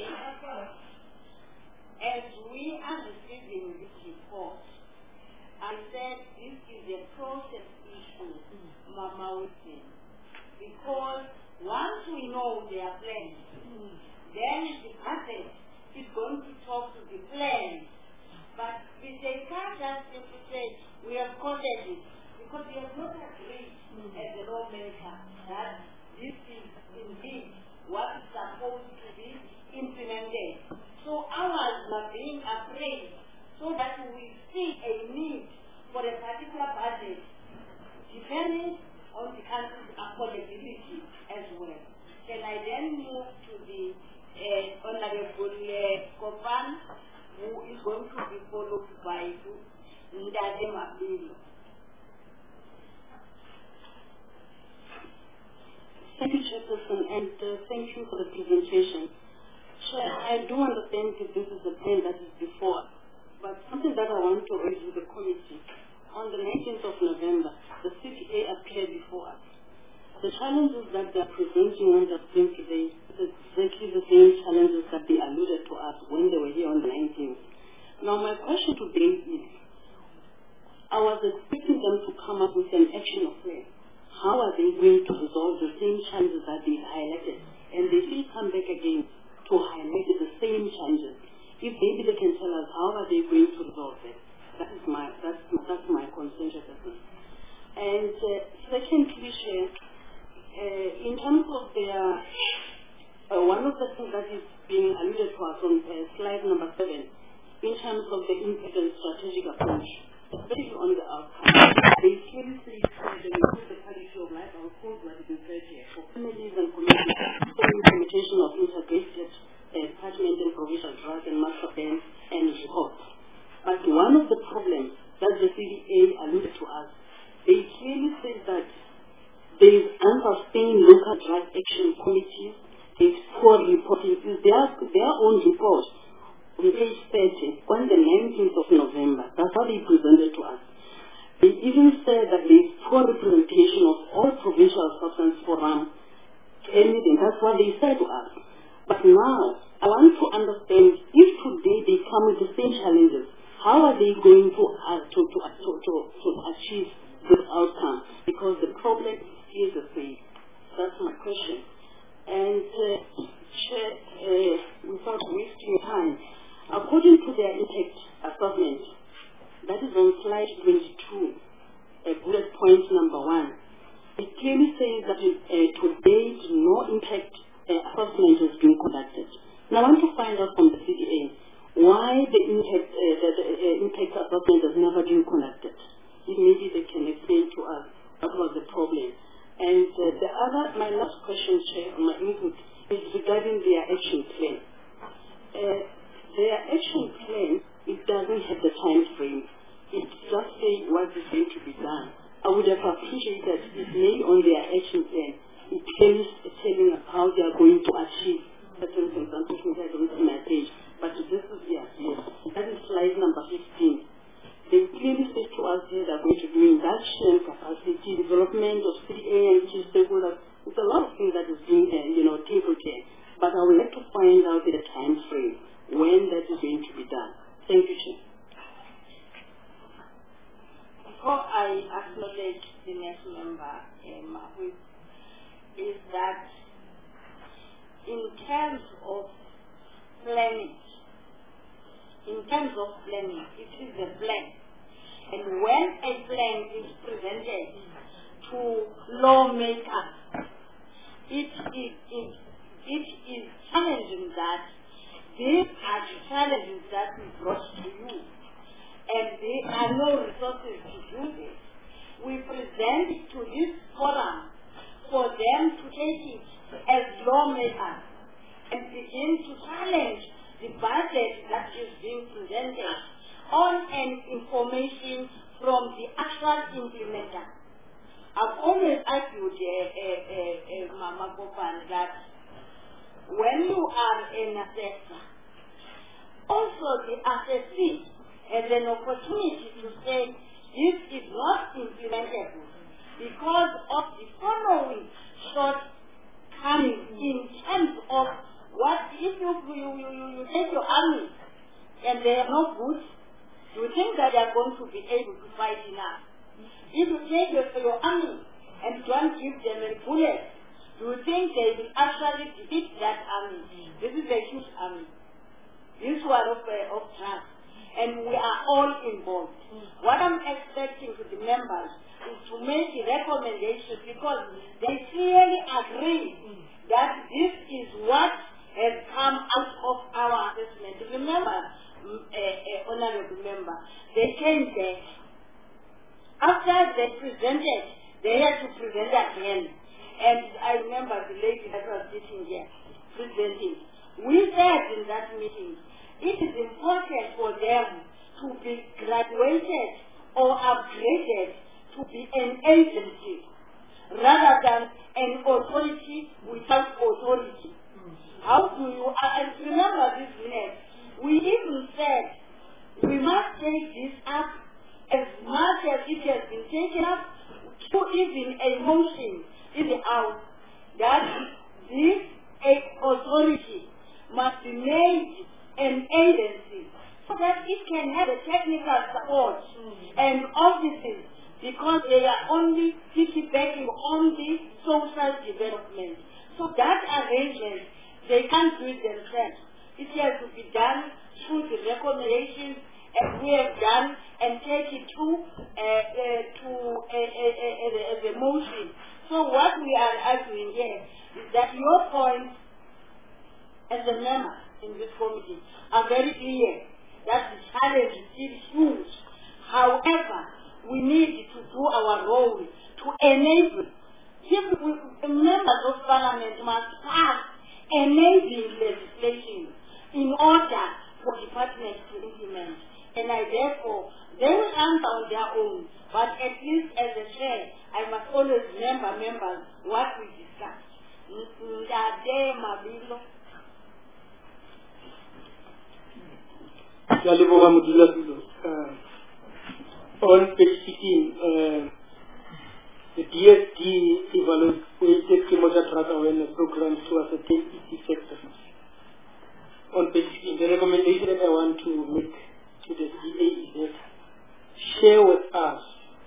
Speaker 1: as we are receiving this report, I said this is a process issue, Mama Wilson, because once we know their plans, then the budget is going to talk to the plan. But if they can't just simply say, we have quoted it, because we have not agreed as a lawmaker that this is indeed what is supposed to be implemented. So ours are being appraised so that we see a need for a particular budget depending on the country's affordability as well. Can I then move to the Honorable Kopan, who is going to be followed by Ndade Mabili.
Speaker 2: Thank you, Chairperson, and thank you for the presentation. Chair, I do understand that this is a plan that is before us, but something that I want to raise with the committee. On the 19th of November, the CPA appeared before us. The challenges that they are presenting on the screen today is exactly the same challenges that they alluded to us when they were here on the 19th. Now, my question today is, I was expecting them to come up with an action plan. How are they going to resolve the same challenges that they've highlighted? And they still come back again to highlight the same challenges. If maybe they can tell us how are they going to resolve it. That's my concern. And secondly, in terms of their one of the things that is being alluded to us on slide number 7, in terms of the impact and strategic approach, especially on the outcome, they clearly say that they improve the quality of life and cause what is referred here for families and communities, for implementation of integrated attachment and provision drug and master plan and reports. But one of the problems that the CDA alluded to us, they clearly say that there is unsustained local drug action committees, there is poor reporting. It is their own report on page 30 on the 19th of November. That's how they presented to us. They even said that there is poor representation of all provincial substance forum anything. That's what they said to us.
Speaker 7: But now, I want to understand, if today they come with the same challenges, how are they going to achieve this outcome? Because the problem is the same. That's my question. And Chair, without wasting time, according to their impact assessment, that is on slide 22, bullet point number 1, it clearly says that to date no impact assessment has been conducted. Now I want to find out from the CDA why the impact assessment has never been conducted. If maybe they can explain to us what was the problem. And my last question, Chair, on my input is regarding their action plan. Their action plan, it doesn't have the time frame. It just says what is going to be done. I would have appreciated if maybe on their action plan, it telling us how they are going to achieve certain things. Unfortunately, I don't see my page, but this is yes. That is slide number 15. They clearly say to us here they are going to do induction, capacity development of CDA and key stakeholders. It's a lot of things that is being tabled here. But I would like to find out the time frame when that is going to be done. Thank you, Chair.
Speaker 1: Before I acknowledge the next member, is that in terms of planning, it is a plan. And when a plan is presented to lawmakers, it is challenging that these are the challenges that we brought to you. And there are no resources to do this. We present it to this forum for them to take it as lawmakers and begin to challenge the budget that is being presented on an information from the actual implementer. I've always argued, Mama Gopan, that when you are an assessor, also the assessee has an opportunity to say this is not implementable because of the following shortcomings in terms of what if you take your army and they are not good, you think that they are going to be able to fight enough. If you take your army and don't give them a bullet, you think they will actually defeat that army. This is a huge army. This one of trust. And we are all involved. What I'm expecting to the members is to make recommendations because they clearly agree that this is what has come out of our assessment. Remember, honorable member, they came back. After they presented, they had to present again. And I remember the lady that was sitting here presenting. We said in that meeting, it is important for them to be graduated or upgraded to be an agency rather than an authority without authority. How do you, and remember this minute, we even said we must take this up as much as it has been taken up to even a motion in the House that this authority must be made an agency so that it can have a technical support and offices because they are only piggybacking on the social development. So that arrangement, they can't do it themselves. It has to be done through the recommendations as we have done and take it to a motion. So what we are arguing here is that your points as a member in this committee are very clear that the challenge is huge. However, we need to do our role to enable. Members of Parliament must pass enabling legislation in order for departments to implement. And therefore, they will answer on their own. But at least as a chair, I must always remember members what we discussed.
Speaker 8: On page 16, the DSD evaluated chemotherapy awareness programs to ascertain EC sectors. on page 16, the recommendation that I want to make to the CA is that share with us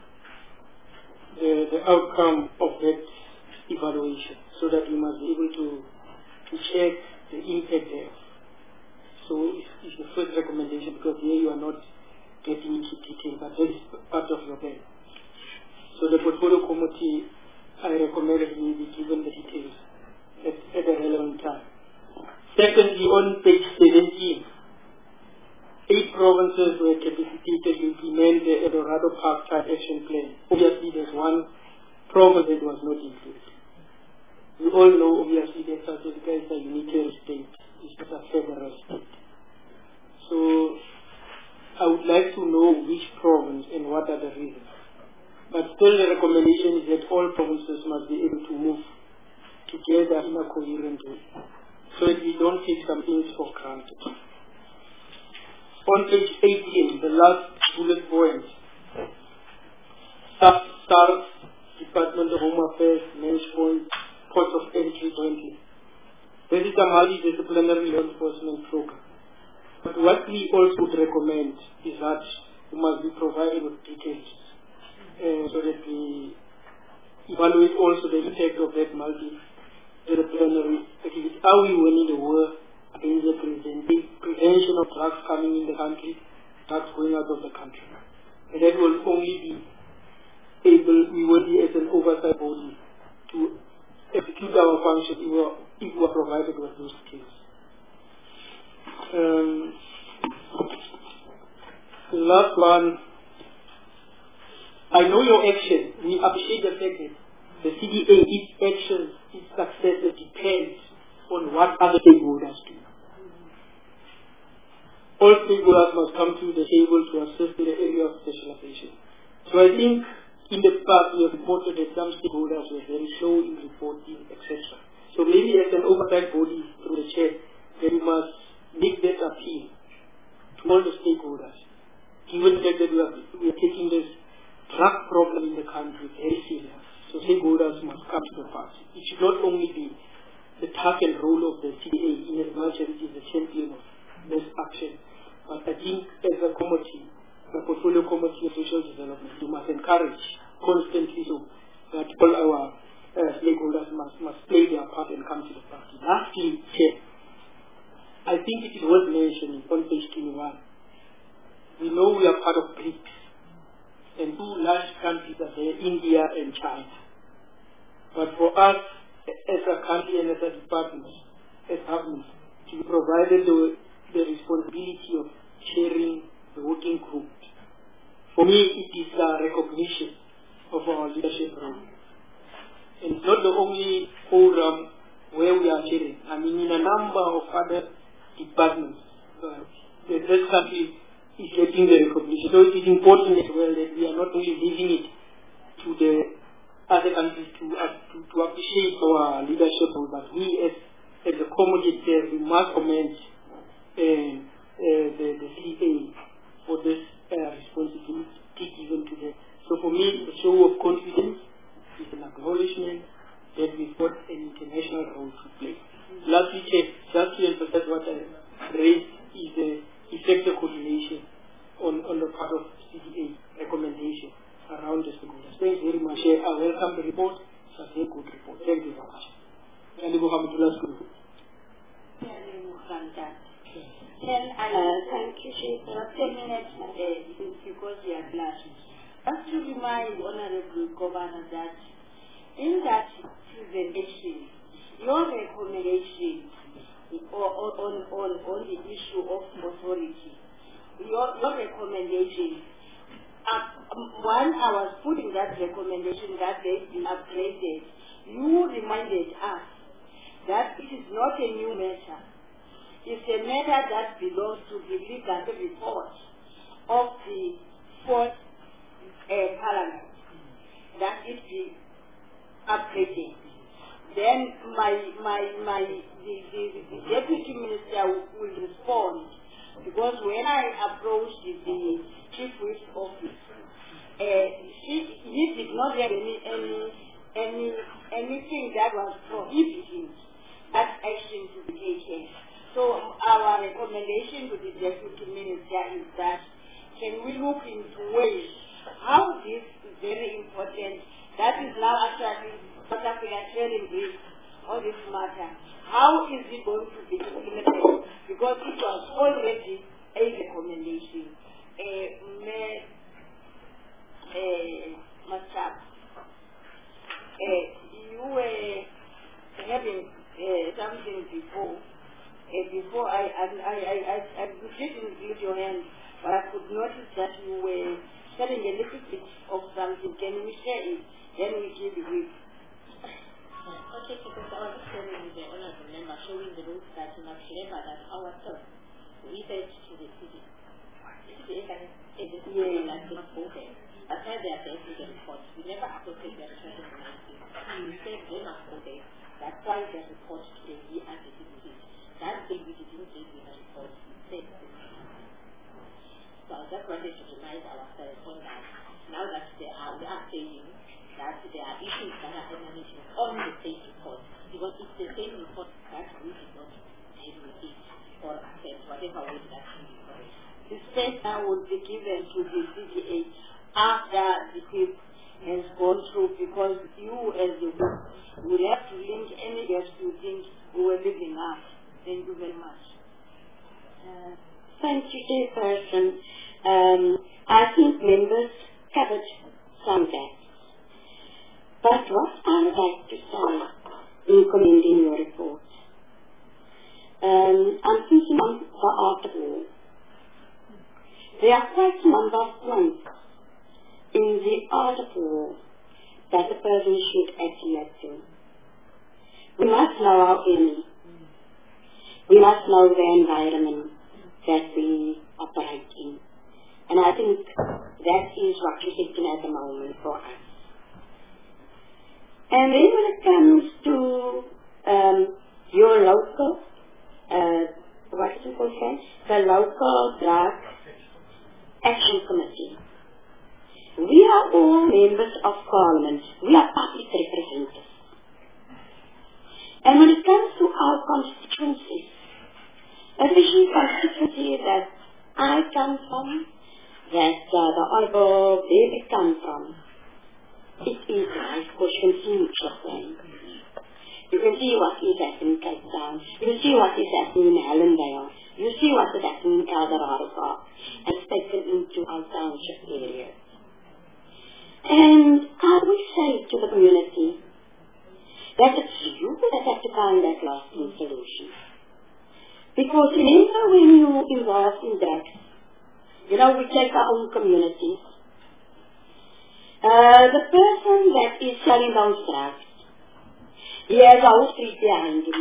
Speaker 8: the outcome of that evaluation so that we must be able to check the impact there. So it's the first recommendation, because here you are not getting into detail, but that is part of your plan. So the portfolio committee, I recommend that we be given the details at a relevant time. Secondly, on page 17, 8 provinces were capacitated to implement the Eldorado Park Type Action Plan. Obviously, there's one province that was not included. We all know, obviously, that South Africa is a unitary state. It's not a federal state. So, I would like to know which province and what are the reasons. But still, the recommendation is that all provinces must be able to move together in a coherent way, so that we don't take some things for granted. On page 18, the last bullet point, SARS, Department of Home Affairs, Management, Port of Entry jointly. This is a multidisciplinary law enforcement program. But what we also would recommend is that we must be provided with details so that we evaluate also the impact of that multidisciplinary activity. Are we winning the war against the prevention of drugs coming in the country, drugs going out of the country? And that will only be able, we will be as an oversight body to execute our function if we are provided with those skills. The last one, I know your action. We appreciate the fact that the CDA, its actions, its success depends on what other stakeholders do. All stakeholders must come to the table to assist in the area of specialization. So I think in the past we have reported that some stakeholders were very slow in reporting, etc. So maybe as an oversight body through the chair, then we must make that appeal to all the stakeholders, given the fact that we are taking this drug problem in the country very serious. So stakeholders must come to the party. It should not only be the task and role of the CDA in as much as it is the champion of this action, but I think as a committee, the portfolio committee of social development, we must encourage constantly so that all our stakeholders must play their part and come to the party. Lastly, Chair, I think it is worth mentioning on page 21. We know we are part of BRICS, and 2 large countries are there, India and China. But for us, as a country and as a department, as government, to be provided the responsibility of chairing the working group, for me it is a recognition of our leadership role. And it's not the only program where we are chairing. I mean, in a number of other departments, this country is getting the recognition. So it is important as well that we are not only leaving it to the other countries to appreciate our leadership role, but we as the committee chair, we must commend the CA for this responsibility given to them. So for me, it's a show of confidence, it's an acknowledgement that we've got an international role to play. Lastly, Chair, just to emphasize what I raised is the effective coordination on the part of CDA recommendation around the stakeholders. Thanks very much, Chair. I welcome the report. It's a very good report. Thank you very much.
Speaker 1: Thank you, Chief. 10 minutes because we are blushing. Just to remind Honorable Governor that in that presentation, your recommendation on the issue of authority, your recommendation, when I was putting that recommendation that they be upgraded, you reminded us that it is not a new matter. It's a matter that belongs to the legal report of the 4th Parliament, that it be upgraded. Then the Deputy Minister will respond, because when I approached the Chief Whip's office, he did not have anything that was prohibiting that action to be taken. So our recommendation to the Deputy Minister is that can we look into ways how this is very important. That is now actually South Africa sharing this on this matter. How is it going to be implemented? Because it was already a recommendation. You were having something before. Before I didn't read your hand, but I could notice that you were sharing a little bit of something. Can we share it? Then we give it.
Speaker 9: Okay, because I was sharing with the honorable member showing the rules that you must remember that ourselves we said to the city. Like they must go there. That's why they are there to the report. We never accepted their responsibility. We said they must go there. That's why the report today we are the city. That day we didn't give you the report. We said so I just wanted to remind ourselves on that. Now that we are saying that there are issues that are emanating on the same report. Because it's the same report that we did not deal with it or accept whatever way that we report.
Speaker 1: The space now will be given to the CDA after the PIP has gone through, because you as the group will have to link any gaps you think we were leaving out. Thank you very much.
Speaker 2: Thank you, Chairperson. I think members covered some gaps. But what I would like to say in commending your report, I'm thinking of the art of war. There are quite a number of points in the art of war that the person should adhere to. We must know our enemy. We must know the environment that we operate in. And I think that is what you're thinking at the moment for us. And then when it comes to your local, what is it called again? The local drug action committee. We are all members of parliament. We are public representatives. And when it comes to our constituencies, especially constituencies that I come from, that the Honourable David comes from, it is nice because you can see which of them. You can see what is happening in Cape Town. You can see what is happening in Allendale. You see what is happening in Eldorado Park and taken into our township area. And I would say to the community that it's you that have to find that lasting solution. Because remember when you're involved in drugs, we take our own communities. The person that is selling those drugs, he has a whole street behind him.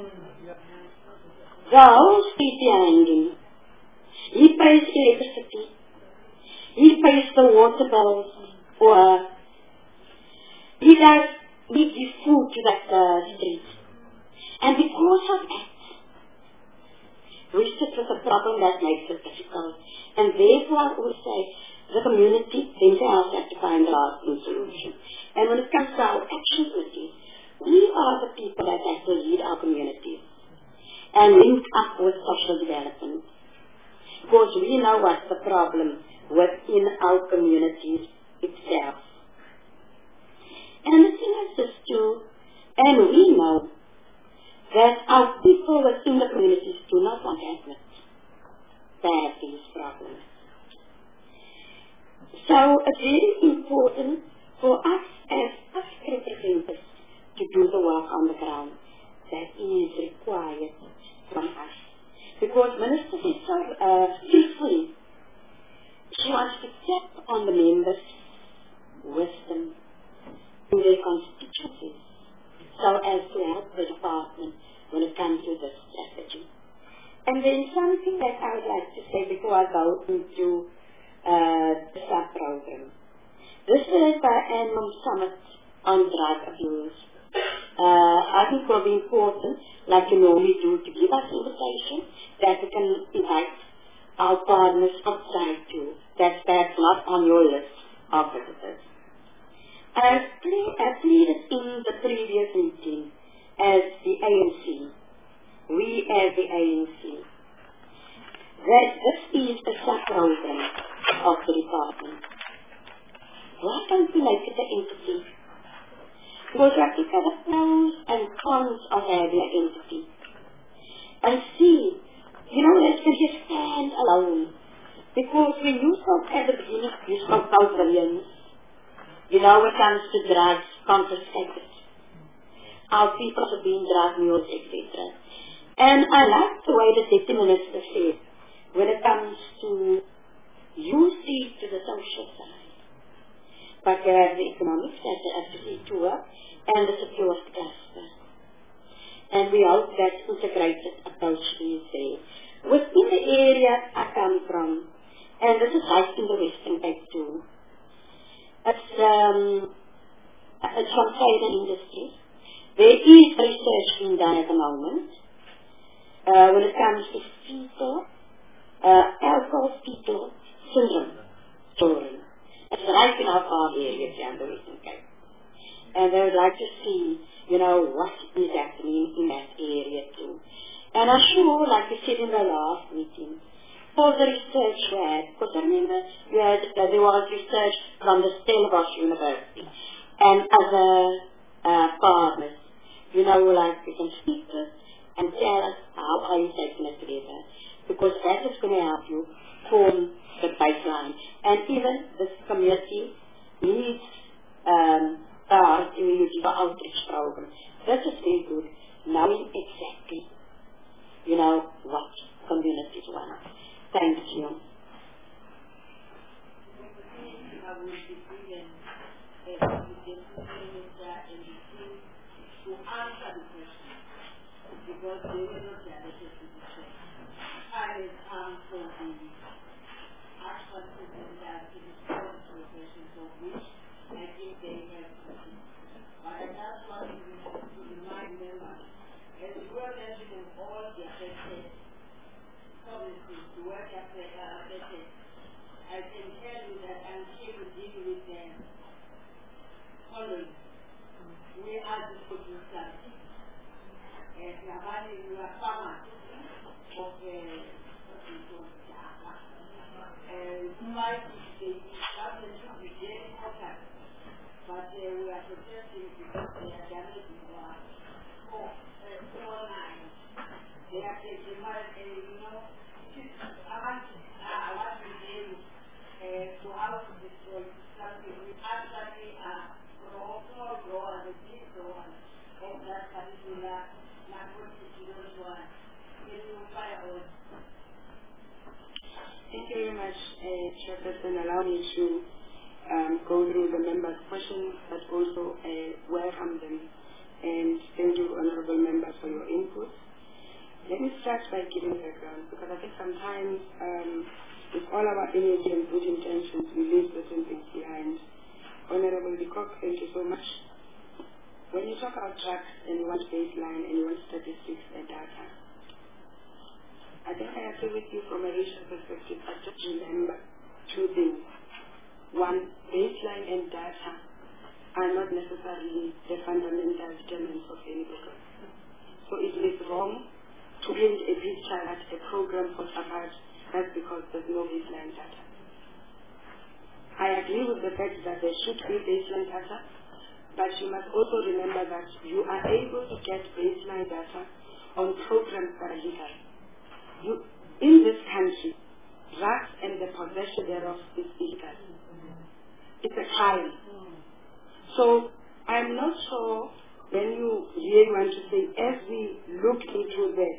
Speaker 2: The whole street behind him. He pays electricity. He pays the water bills for her. He does give food to that street. And because of that, we sit with a problem that makes it difficult. And therefore I would say the community themselves have to find a lasting solution. And when it comes to our action committees, we are the people that have to lead our communities and link up with social development. Because we know what's the problem within our communities itself. And the thing is this too, and we know that our people within the communities do not want to admit they have these problems. So it's very important for us as public representatives to do the work on the ground that is required from us. Because Minister is so truthfully, she wants to tap on the members' wisdom in their constituencies so as to help the department when it comes to this strategy. And then something that I would like to say before I go into the sub-program. This is the annual summit on drug abuse. I think it will be important, like you normally do, to give us invitation that we can invite our partners outside too. That's perhaps not on your list of visitors. As pleaded in the previous meeting as the ANC, we as the ANC, that this is a sub-program of the department. Why don't we make it an entity? Because I think the pros and cons of having an entity. And see, that can just stand alone. Because when you spoke at the beginning, you spoke about billions. When it comes to drugs, confiscated. Our people have been drug mules, etc. And I like the way the Deputy Minister said, when it comes to you see to the social side, but you have the economics that you have to see to it, and the secure cluster. And we hope that integrated approach is there. Within the area I come from, and this is based in the Western Cape too, it's from trade and industry. There is research being done at the moment when it comes to fetal, alcohol-fetal syndrome children. It's right in our farm area here in the Western Cape. And they would like to see, what is happening in that area too. And I'm sure, like you said in the last meeting, for the research you had, because I remember there was research from the Stellenbosch University and other partners, like we can speak to and tell us how are you taking it together, because that is going to help you form the baseline. And even this community needs our community outreach program. This is very good, knowing exactly, what communities want. Thank you.
Speaker 1: I would be given the Deputy Minister and the team to answer the question, because they were not directed to the question. I will come for the actual presenter to respond to the questions of which I think they have questions. But I just want to remind members, as we were mentioning all the affected communities, the work affected, I can tell you that until we deal with them following, we are the producers. We are farmers of despite the government should be very important, but we are protesting because they are damaging our core lines. They are taking I want to deal to how to destroy something. We actually are small growers and big growers of that particular narcotic one. Can you fire on?
Speaker 3: Thank you very much, Chairperson. Allow me to go through the members' questions, but also welcome them. And thank you, honorable members, for your input. Let me start by giving background, because I think sometimes with all our energy and good intentions, we leave certain things behind. Honorable Lecoq, thank you so much. When you talk about drugs and you want baseline and you want statistics and data, I think I agree with you from a racial perspective, but just remember two things. One, baseline and data are not necessarily the fundamental determinants of any program. So it is wrong to paint a picture that a program falls apart just because there's no baseline data. I agree with the fact that there should be baseline data, but you must also remember that you are able to get baseline data on programs that are legal. In this country, drugs and the possession thereof is illegal. It's a crime. So I'm not sure when you really want to say, as we look into the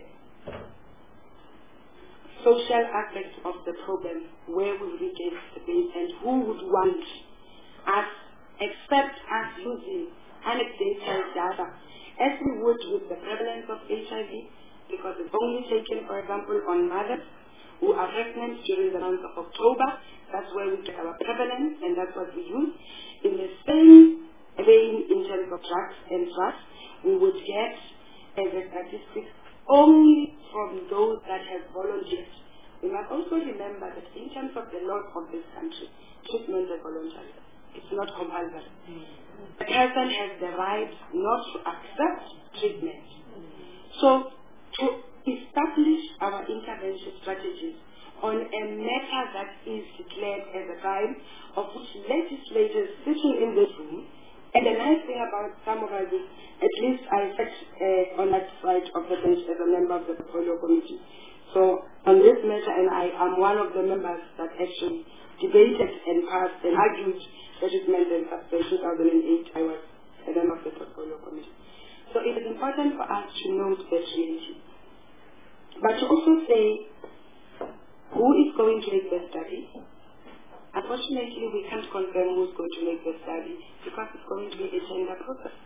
Speaker 3: social aspects of the problem, where will we get the base and who would want us, except us using anecdotal data, as we would with the prevalence of HIV, because it's only taken, for example, on mothers who are pregnant during the month of October. That's where we get our prevalence, and that's what we use. In the same vein, in terms of drugs and drugs, we would get as a statistics only from those that have volunteered. We must also remember that in terms of the law of this country, treatment is voluntary. It's not compulsory. The person has the right not to accept treatment. So
Speaker 10: to establish our intervention strategies on a matter that is declared as a crime, of which legislators sitting in this room, and the nice thing about some of us is, at least I sat on that side of the bench as a member of the portfolio committee. So on this matter, and I am one of the members that actually debated and passed and argued judgment and suspension. 2008, I was a member of the portfolio committee. So it is important for us to note that reality. But to also say, who is going to make the study? Unfortunately, we can't confirm who's going to make the study because it's going to be a tender process.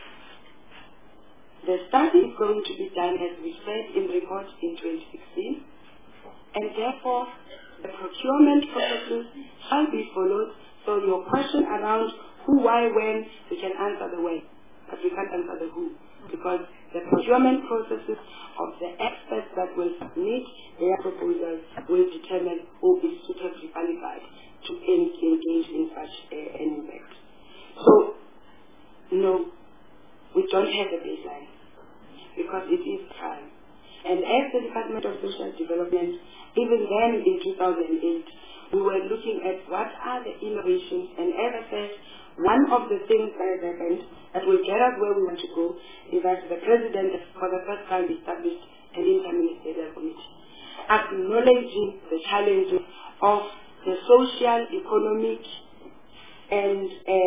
Speaker 10: The study is going to be done, as we said in the report, in 2016, and therefore the procurement processes shall be followed. So your question around who, why, when, we can answer the when, but we can't answer the who, because the procurement processes of the experts that will submit their proposals will determine who is suitably qualified to engage in such an impact. So, no, we don't have a baseline because it is crime. And as the Department of Social Development, even then in 2008, we were looking at what are the innovations, and as I said, one of the things that has happened that will get us where we want to go is that the President has for the first time established an interministerial committee, acknowledging the challenges of the social, economic, and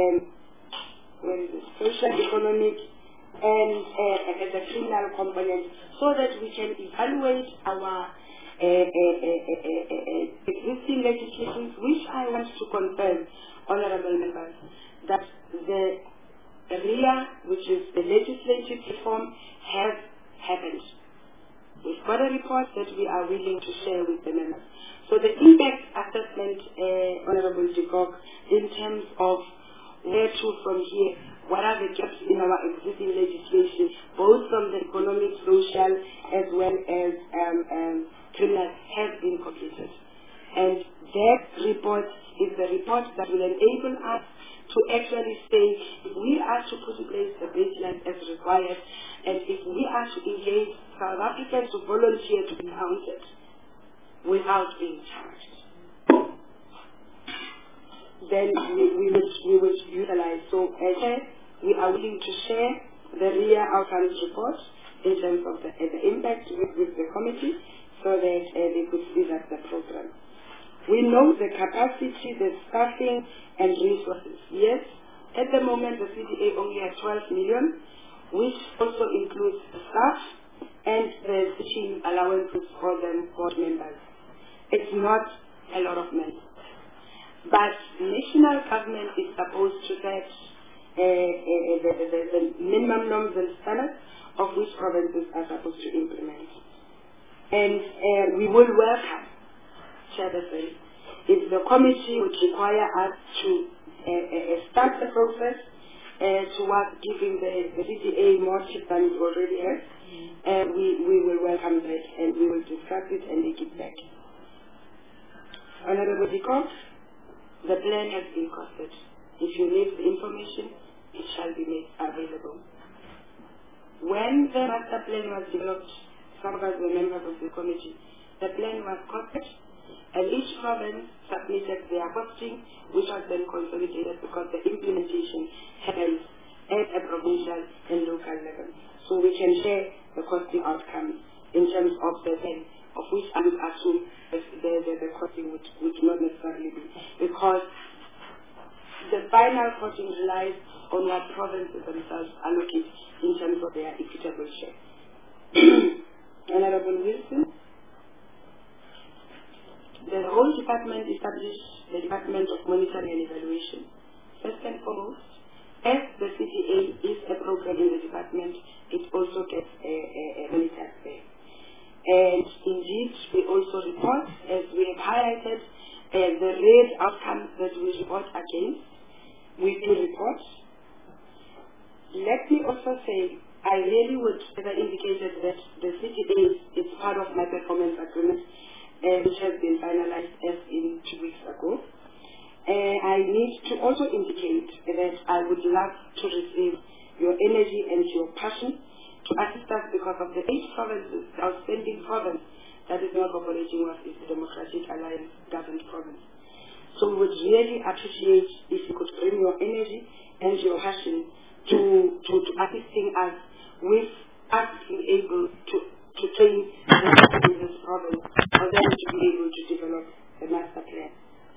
Speaker 10: the criminal component, so that we can evaluate our existing legislation, which I want to confirm, honorable members, that the RIA, which is the legislative reform, has happened. We've got a report that we are willing to share with the members. So the impact assessment, Honorable Jigok, in terms of where to from here, what are the gaps in our existing legislation, both from the economic, social, as well as criminal, has been completed. And that report is the report that will enable us to actually say if we are to put in place the baseline as required, and if we are to engage South Africans to volunteer to be counted without being charged, then we would utilize. So as I said, we are willing to share the RIA outcomes report in terms of the impact with the committee, so that they could see that the program. We know the capacity, the staffing, and resources. Yes, at the moment the CDA only has 12 million, which also includes the staff and the teaching allowances for the board members. It's not a lot of money. But national government is supposed to set the minimum norms and standards of which provinces are supposed to implement. And we will welcome, Chairperson, if the committee would require us to start the process towards giving the CDA more chips than it already has, we will welcome that, and we will discuss it and make it back. Honorable Dikok, the plan has been costed. If you need the information, it shall be made available. When the master plan was developed, some of us were members of the committee, the plan was costed, and each province submitted their costing, which was then consolidated because the implementation happens at a provincial and local level. So we can share the costing outcomes in terms of the plan, of which I would assume the costing would not necessarily be, because the final costing relies on what provinces themselves allocate in terms of their equitable share. Honorable Wilson, the whole department established the Department of Monitoring and Evaluation. First and foremost, as the CDA is a program in the department, it also gets monitored there. And indeed, we also report, as we have highlighted, the red outcomes that we report against. We do report. Let me also say, I really would have indicated that the CDA is part of my performance agreement, which has been finalized as in 2 weeks ago. I need to also indicate that I would love to receive your energy and your passion to assist us because of the 8 provinces, the outstanding province that is not cooperating with is the Democratic Alliance governed province. So we would really appreciate if you could bring your energy and your passion to assisting us with us being able to train in this province for them to be able to develop the master plan.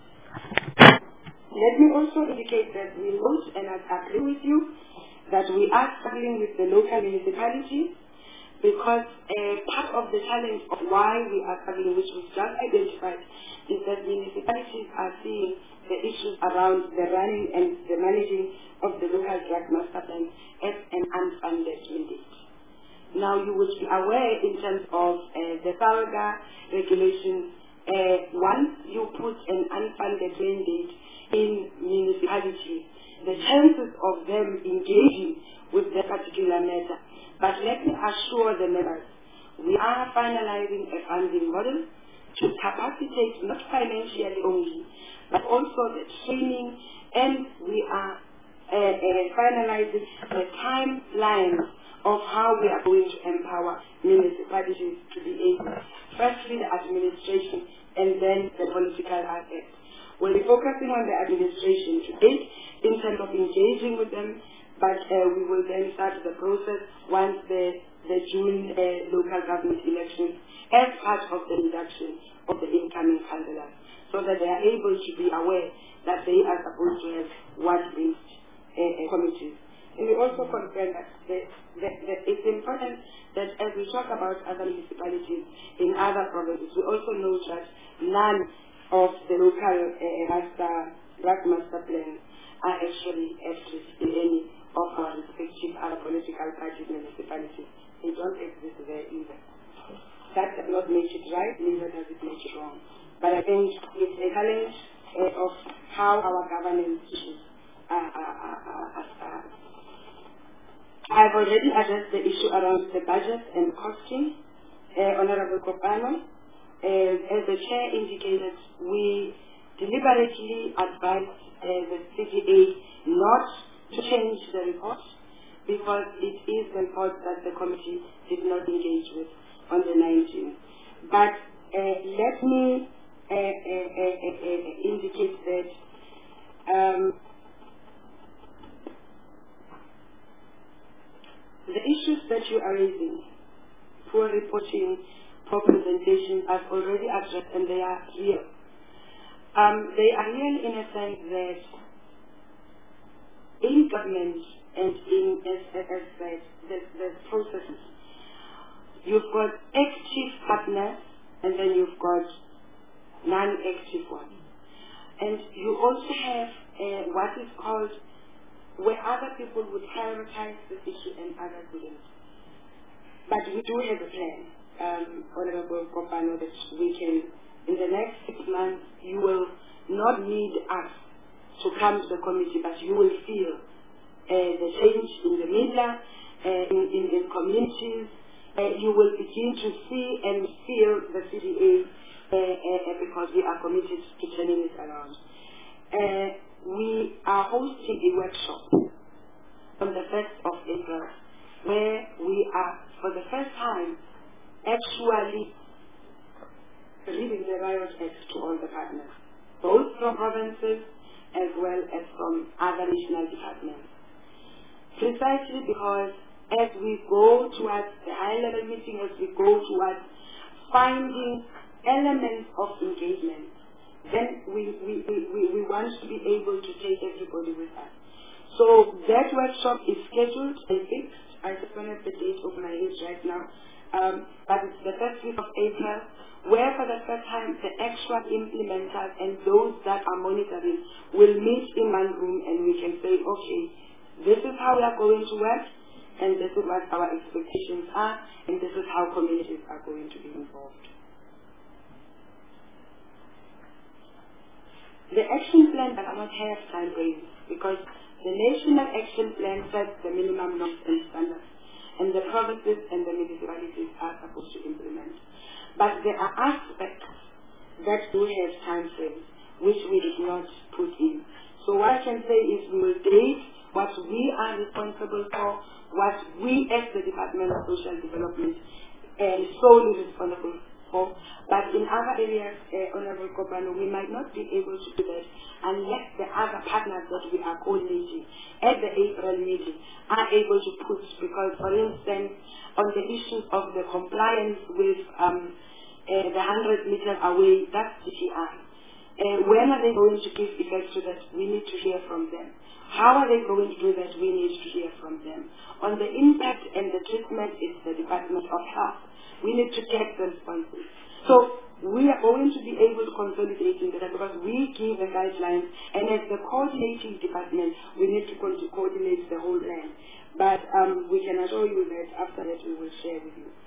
Speaker 10: Let me also indicate that we note and I agree with you that we are struggling with the local municipalities because part of the challenge of why we are struggling, which we've just identified, is that municipalities are seeing the issues around the running and the managing of the local drug master plan as an unfunded mandate. Now you would be aware in terms of the SALGA regulations, once you put an unfunded mandate in municipalities, the chances of them engaging with that particular matter. But let me assure the members, we are finalizing a funding model to capacitate not financially only, but also the training, and we are finalizing the timeline of how we are going to empower municipalities to be able, firstly the administration and then the political aspect. We'll be focusing on the administration today in terms of engaging with them, but we will then start the process once the June local government elections as part of the induction of the incoming councillors, so that they are able to be aware that they are supposed to have ward-based committees. And we also confirm that it's important that as we talk about other municipalities in other provinces, we also know that none of the local drug master plans are actually at risk in any of our respective other political parties municipalities. They don't exist there either. That does not make it right, neither does it make it wrong. But I think it's a challenge of how our governance issues are. I've already addressed the issue around the budget and costing. Honorable Kopano, as the chair indicated, we deliberately advised the CDA not to change the report because it is the report that the committee did not engage with on the 19th. But let me indicate that the issues that you are raising, poor reporting, poor presentation, I've already addressed, and they are real. They are real in a sense that in government and in the processes, you've got active partners and then you've got non-active ones. And you also have what is called where other people would prioritize the issue and others wouldn't. But we do have a plan, Honorable Kopano, that we can, in the next 6 months, you will not need us to come to the committee, but you will feel the change in the media, in communities. You will begin to see and feel the CDA because we are committed to turning it around. We are hosting a workshop on the 1st of April where we are, for the first time, actually reading the Riot Act to all the partners, both from provinces as well as from other national departments. Precisely because as we go towards the high-level meeting, as we go towards finding elements of engagement, then we want to be able to take everybody with us. So that workshop is scheduled and fixed. I just don't have the date over my head right now. But it's the first week of April, where for the first time the actual implementers and those that are monitoring will meet in one room and we can say, okay, this is how we are going to work, and this is what our expectations are, and this is how communities are going to be involved. The action plan does not have time frames because the national action plan sets the minimum norms and standards, and the provinces and the municipalities are supposed to implement. But there are aspects that do have time frames which we did not put in. So what I can say is we will date what we are responsible for, what we as the Department of Social Development are solely responsible for. But in other areas, Honorable Kopano, we might not be able to do that unless the other partners that we are coordinating at the April meeting are able to put, because for instance, on the issue of the compliance with the 100 meters away, that's CTI. When are they going to give effect to that? We need to hear from them. How are they going to do that? We need to hear from them. On the impact and the treatment, it's the Department of Health. We need to take the responses. So we are going to be able to consolidate in that because we give the guidelines, and as the coordinating department, we need to coordinate the whole land. But we can assure you that after that we will share with you.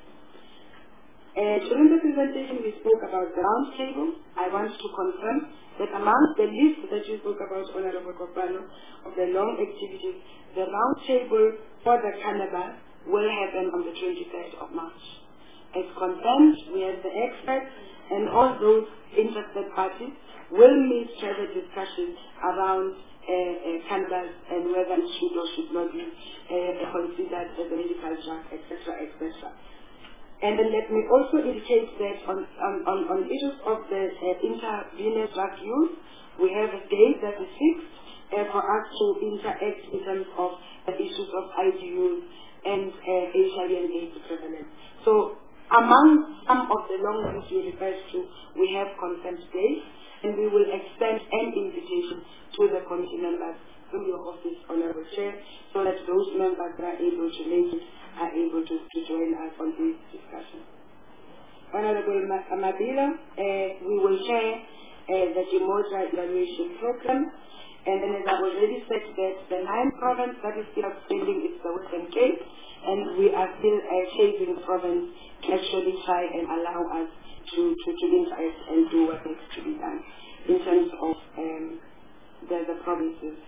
Speaker 10: During the presentation, we spoke about the round table. I want to confirm that amongst the list that you spoke about, Honorable Kopano, of the long activities, the round table for the carnival will happen on the 23rd of March. As confirmed, we have the experts and all those interested parties will meet to have a discussion around cannabis and whether it should or should not be considered as a medical drug, etc., etc. And then let me also indicate that on issues of the intravenous drug use, we have a date that is fixed for us to interact in terms of the issues of IDUs and HIV and AIDS prevalence. So among some of the long lists you referred to, we have consent days, and we will extend an invitation to the committee members through your office, Honorable Chair, so that those members that are able to make it are able to join us on this discussion. Honorable Mabila, we will share the Gimoja evaluation program, and then as I've already said that the 9th province that is still outstanding is the Western Cape, and we are still chasing the province to actually try and allow us to interact and do what needs to be done in terms of the provinces.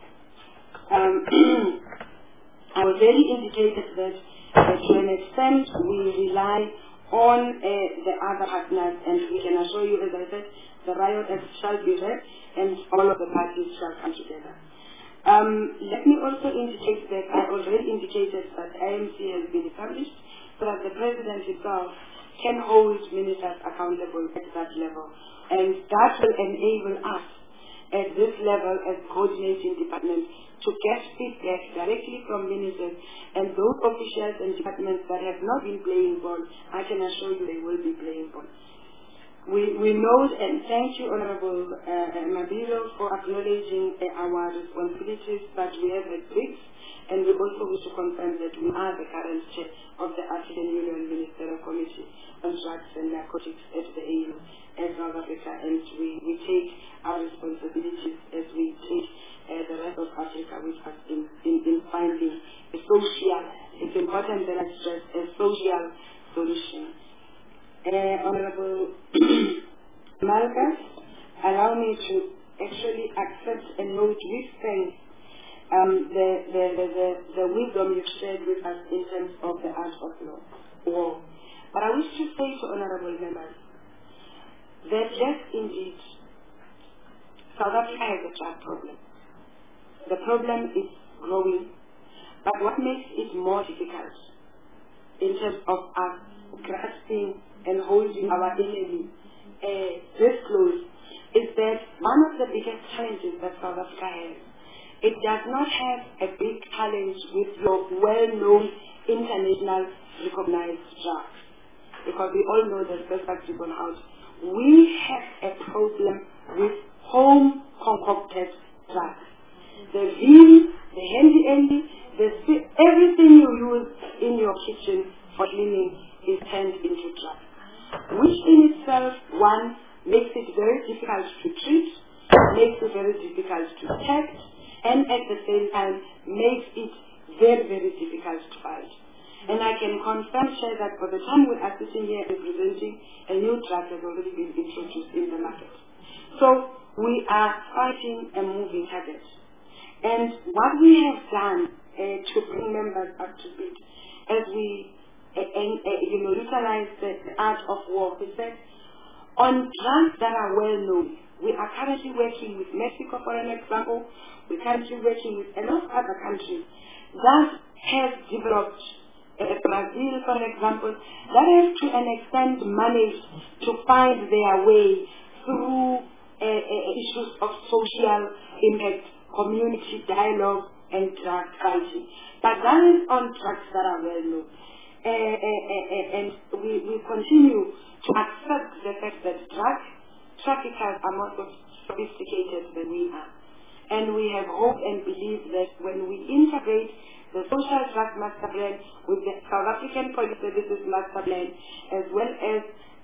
Speaker 10: I already indicated that to an extent we rely on the other partners, and we can assure you, as I said, the Riot Act shall be read and all of the parties shall come together. Let me also indicate that I already indicated that IMC has been established so that the President himself can hold ministers accountable at that level, and that will enable us at this level as coordinating department to get feedback directly from ministers and those officials and departments that have not been playing ball. I can assure you they will be playing ball. We know, and thank you, Honorable Mabilo, for acknowledging our responsibilities that we have at BRICS, and we also wish to confirm that we are the current chair of the African Union Ministerial Committee on Drugs and Narcotics at the AU as South Africa, and we take our responsibilities as we take the rest of Africa with us in finding a social, it's important that I stress, a social solution. Honorable Malgas, allow me to actually accept and note with thanks the wisdom you've shared with us in terms of the art of war. But I wish to say to honorable members that yes, indeed, South Africa has a drug problem. The problem is growing, but what makes it more difficult in terms of us grasping and holding our enemy this close is that one of the biggest challenges that South Africa has, it does not have a big challenge with your well-known international recognized drugs, because we all know that best practice on out. We have a problem with home concocted drugs. The vim, the handy, everything you use in your kitchen for cleaning is turned into drugs, which in itself, one, makes it very difficult to treat, makes it very difficult to detect, and at the same time makes it very, very difficult to fight. And I can confirm, Chair, that by the time we are sitting here and presenting, a new drug has already been introduced in the market. So we are fighting a moving target. And what we have done to bring members up to speed, as we utilize the art of war, is that On drugs that are well known, we are currently working with Mexico, for an example. We're currently working with a lot of other countries that have developed, Brazil, for example, that have to an extent managed to find their way through issues of social impact, community dialogue, and drug fighting. But that is on drugs that are well known. And we continue to accept the fact that drug traffickers are more sophisticated than we are. And we have hope and believe that when we integrate the social drug master plan with the South African Police Services master plan, as well as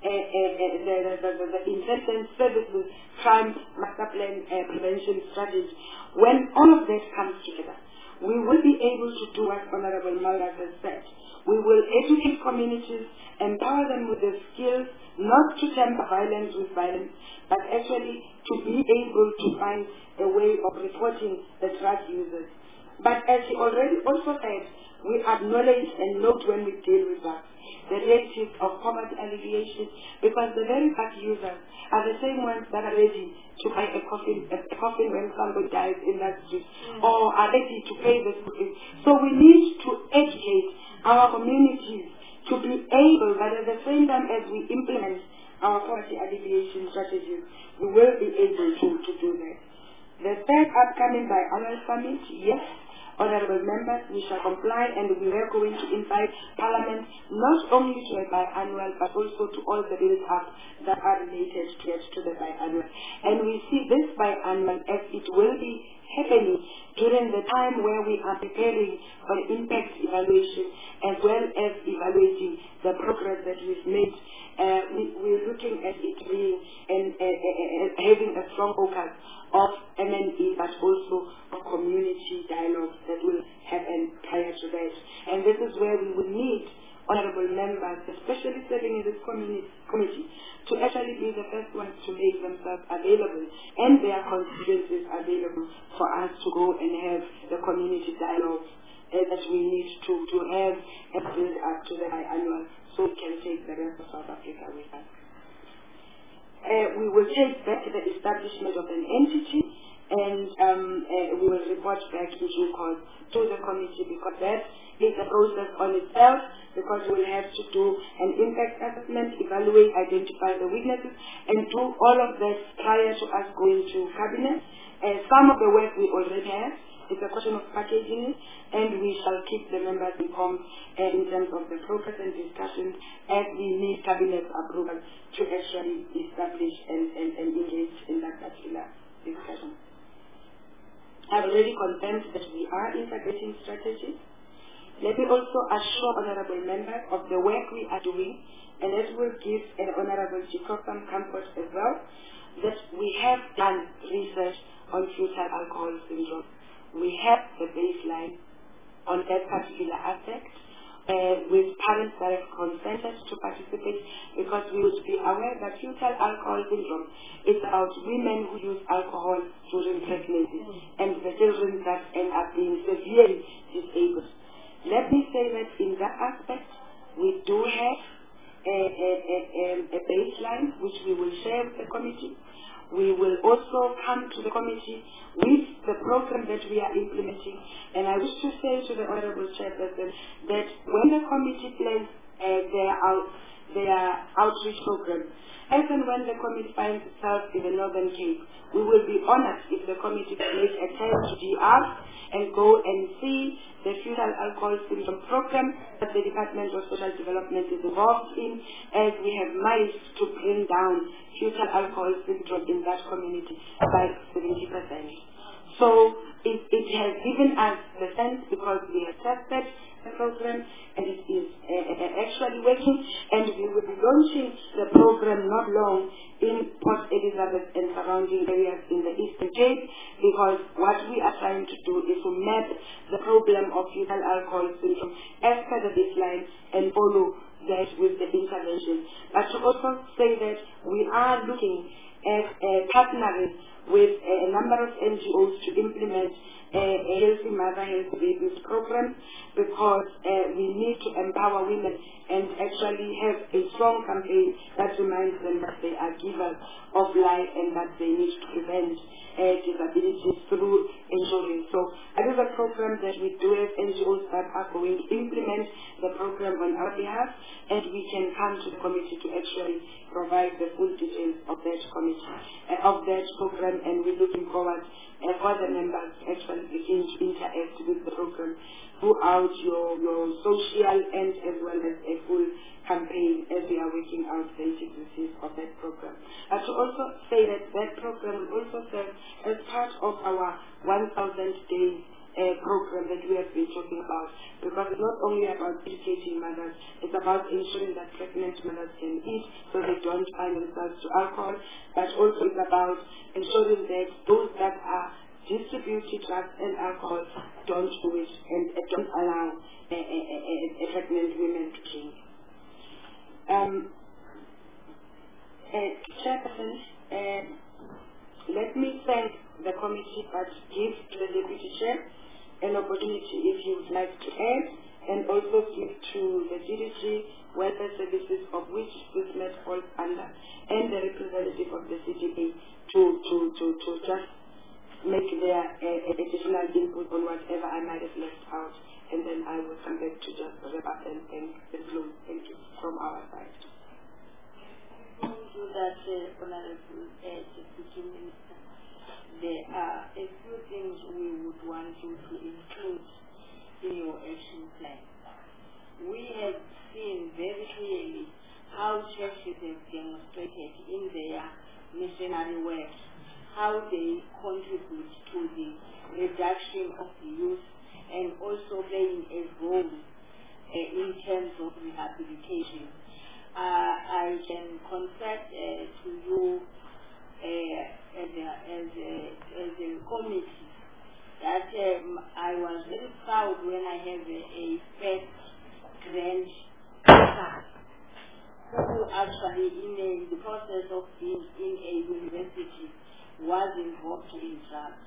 Speaker 10: the intelligence services crime master plan prevention strategy, when all of that comes together, we will be able to do what Honorable Maldas has said. We will educate communities, empower them with the skills not to temper violence with violence, but actually to be able to find a way of reporting the drug users. But as he already also said, we acknowledge and note when we deal with that the relatives of poverty alleviation, because the very drug users are the same ones that are ready to buy a coffin when somebody dies in that street, or are ready to pay the school fees. So we need to educate our communities to be able, but at the same time as we implement our poverty alleviation strategies, we will be able to do that. The third upcoming biannual summit, yes, honorable members, we shall comply, and we are going to invite Parliament not only to a biannual but also to all the bills up that are related to the biannual. And we see this biannual as it will be happening during the time where we are preparing for the impact evaluation as well as evaluating the progress that we've made. We're looking at it being and having a strong focus of MNE, but also of community dialogue that will happen prior to that. And this is where we would need honorable members, especially serving in this committee, to actually be the first ones to make themselves available and their constituencies available for us to go and have the community dialogue that we need to have and build up to the biannual, so we can take the rest of South Africa with us. We will take back the establishment of an entity, and we will report back in due course to the committee, because that is a process on itself, because we'll have to do an impact assessment, evaluate, identify the weaknesses, and do all of that prior to us going to cabinet. Some of the work we already have. It's a question of packaging it, and we shall keep the members informed in terms of the progress and discussions as we need cabinet approval to actually establish and engage in that particular discussion. I've already confirmed that we are integrating strategies. Let me also assure honorable members of the work we are doing, and that will give an honorable Jacob some comfort as well, that we have done research on fetal alcohol syndrome. We have the baseline on that particular aspect with parents that have consented to participate, because we would be aware that fetal alcohol syndrome is about women who use alcohol during pregnancy and the children that end up being severely disabled. Let me say that in that aspect, we do have a baseline which we will share with the committee. We will also come to the committee with the program that we are implementing. And I wish to say to the Honorable Chairperson that when the committee plans their outreach program, as and when the committee finds itself in the Northern Cape, we will be honored if the committee can make a time to DR and go and see the fetal alcohol syndrome program that the Department of Social Development is involved in, as we have managed to bring down fetal alcohol syndrome in that community by 70%. So it has given us the sense, because we have tested the program and it is actually working, and we will be launching the program not long in Port Elizabeth and surrounding areas in the Eastern Cape, because what we are trying to do is to map the problem of fetal alcohol syndrome as per the baseline and follow that with the intervention. But to also say that we are looking at partnering with a number of NGOs to implement a Healthy Mother, Healthy Babies program, because we need to empower women and actually have a strong campaign that reminds them that they are givers of life and that they need to prevent disabilities through insurance. So it is a program that we do have NGOs that are going to implement the program on our behalf, and we can come to the committee to actually provide the full details of that committee, of that program, and we're looking forward for the members to actually begin to interact with the program throughout your social and as well as a full campaign as we are working out the intricacies of that program. To also say that that program will also serve as part of our 1,000 days program that we have been talking about, because it's not only about educating mothers, it's about ensuring that pregnant mothers can eat so they don't find themselves to alcohol, but also it's about ensuring that those that are distributing drugs and alcohol don't do it and don't allow pregnant women to drink. Chairperson, let me thank the committee, but give to the Deputy Chair an opportunity if you would like to add, and also give to the GDG Welfare Services, of which this MET falls under, and the representative of the CDA to just make their additional input on whatever I might have left out, and then I will come back to just wrap up and close. Thank you from our side.
Speaker 1: To that, Honorable Deputy Minister, there are a few things we would want you to include in your action plan. We have seen very clearly how churches have demonstrated in their missionary work how they contribute to the reduction of the youth and also playing a role in terms of rehabilitation. I can confess to you as a committee that I was very proud when I have a first grandson who actually in the process of being in a university was involved in drugs.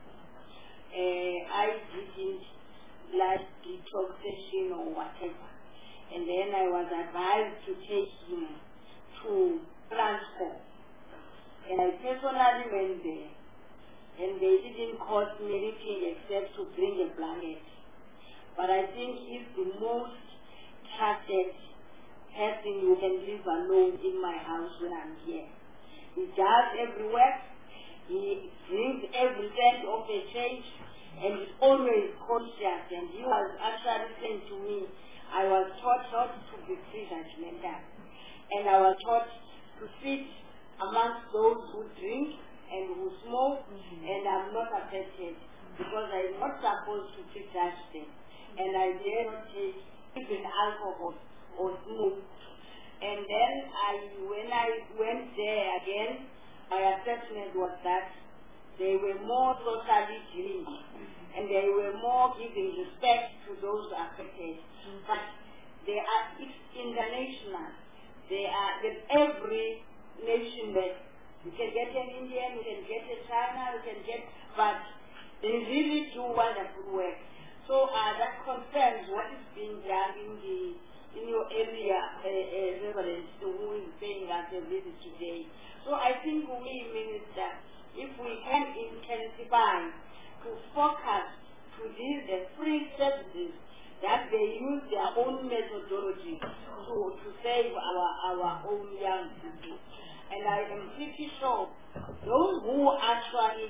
Speaker 1: I didn't like detox session or whatever. And then I was advised to take him to Transcorp. And I personally went there. And they didn't cost me anything except to bring a blanket. But I think he's the most trusted person who can live alone in my house when I'm here. He does everywhere. He brings every cent of a change, and he's always conscious. And he was actually saying to me, I was taught not to be pre-judgmental, and I was taught to sit amongst those who drink and who smoke, and I'm not affected because I'm not supposed to pre-judge them, and I dare not take even alcohol or smoke. And then when I went there again, my assessment was that they were more socially dealing, and they were more giving respect to those affected. But they are, it's international. They are in every nation that you can get an Indian, you can get a China, you can get, but they really do wonderful work. So that confirms what is being done in your area, Reverend, who is paying us a visit today. So I think we, Minister, if we can intensify to focus to these free services, that they use their own methodology to save our own young people. And I am pretty sure those who actually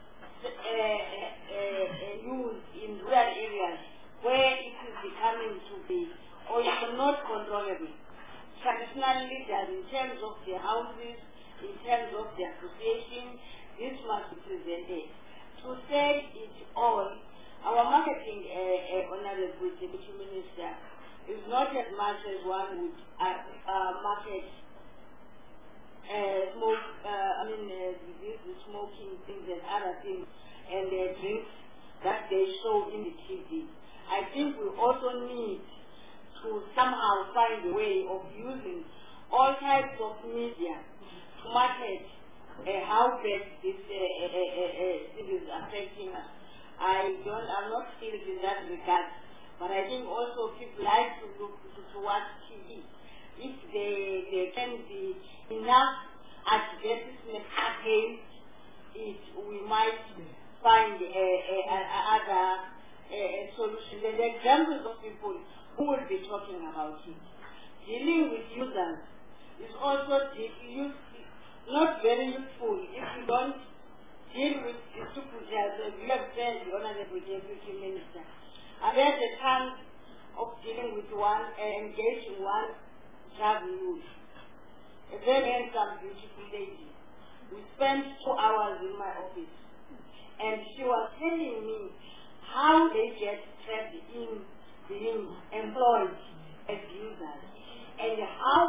Speaker 1: use in rural areas where it is becoming to be also not controllable, traditional leaders in terms of their houses, in terms of their association, this must be presented. To say it all, our marketing, Honorable Deputy Minister, is not as much as one would market these smoking things and other things and drinks that they show in the TV. I think we also need to somehow find a way of using all types of media to market how bad this is affecting us. I'm not skilled in that regard, but I think also people like to look to watch TV. If there can be enough advertisement against it, we might find other solution. The examples of people who will be talking about it. Dealing with users is also not very useful if you don't deal with the people as you have said, the Honorable Deputy Minister. I've had the chance of dealing with one and engaging one drug use. A very handsome, beautiful lady. We spent 2 hours in my office, and she was telling me how they get trapped in being employed as users, and how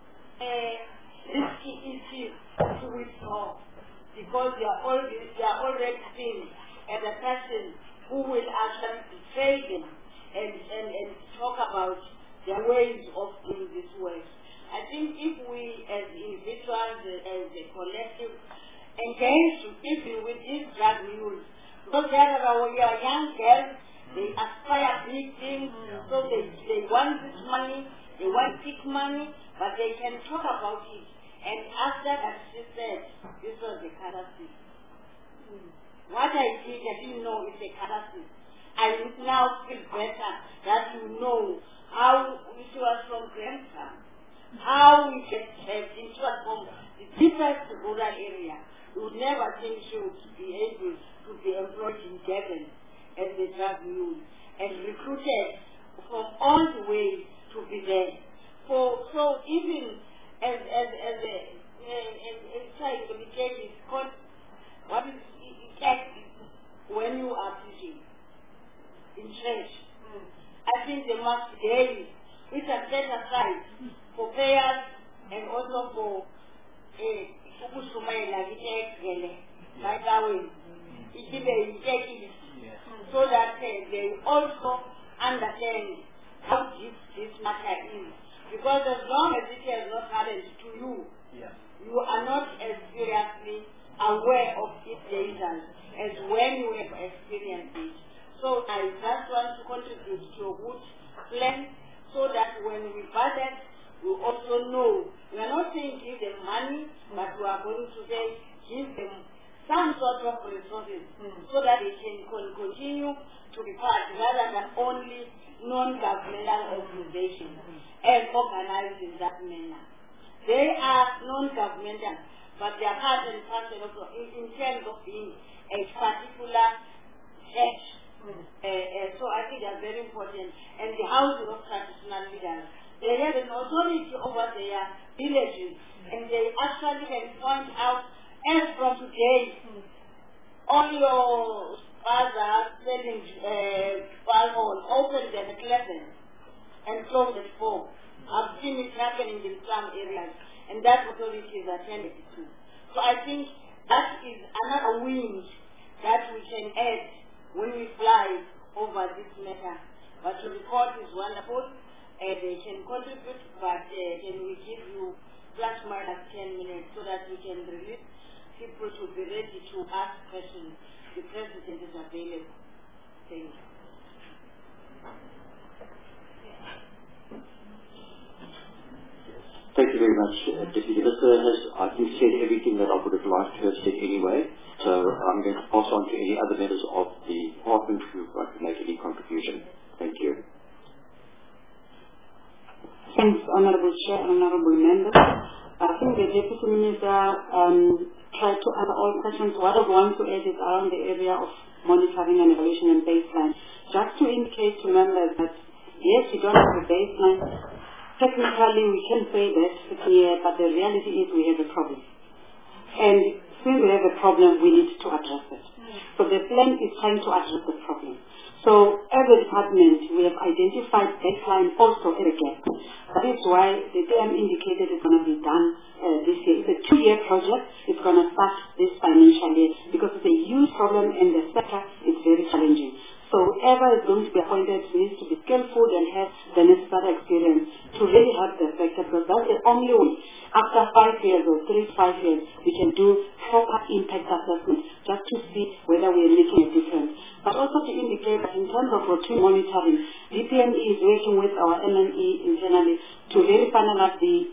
Speaker 1: risky it is to withdraw, because they are already seen as a person who will actually betray them and talk about their ways of doing this work. I think if we as individuals, as a collective, engage even with these drug mules, because there are young girls, they aspire big things, so they want this money, they want big money, but they can talk about it. And after that, she said, this was a catastrophe. What I did, I didn't know it's a catastrophe. I now feel better that you know how it was from Grandpa, how we get saved. It was from the deepest rural area. You would never think she would be able to be employed in Devon as a drug mule and recruited from all the way to be there. So even as a child communication is called, what is it when you are teaching in church. I think they must be daily, which are set aside for prayers and also for so that they also understand how deep this matter is. Because as long as it has not happened to you, you are not as seriously aware of its dangers as when you have experienced it. So I just want to contribute to a good plan so that when we budget, we also know. We are not saying give them money, but we are going to say give them some sort of resources so that they can continue to be part rather than only non-governmental organizations and organized in that manner. They are non-governmental, but they are part and parcel also in terms of being a particular church. So I think they are very important. And the housing of traditional leaders, they have an authority over their villages, and they actually can point out, as from today, all your fathers selling alcohol, open them at 11 and close at 4. I've seen it happening in some areas, and that authority is attended to. So I think that is another wing that we can add when we fly over this matter. But the report is wonderful, and they can contribute, but can we give you plus minus 10 minutes so that we can release people to be ready to ask questions. The President is available. Thank you.
Speaker 4: Thank you very much, Deputy Minister. Has, I think, said everything that I would have liked to have said anyway. So I'm going to pass on to any other members of the department who would like to make any contribution. Thank you.
Speaker 2: Thanks, Honorable Chair, Honorable Members. I think the Deputy Minister tried to answer all questions. What I want to add is around the area of monitoring and evaluation and baseline. Just to indicate to members that, yes, we don't have a baseline. Technically, we can say that, but the reality is we have a problem. And since we have a problem, we need to address it. So the plan is trying to address the problem. So as a department, we have identified baseline also at a gap. That is why the DM indicated it's going to be done this year. It's a 2-year project. It's going to start this financial year because it's a huge problem in the sector. It's very challenging. So whoever is going to be appointed needs to be skillful and have the necessary experience to really help the sector, because that's the only way
Speaker 7: after 5 years or 3 to 5 years, we can do proper impact assessment just to see whether we are making a difference. But also to indicate that in terms of routine monitoring, DPME is working with our MME internally to really finalize the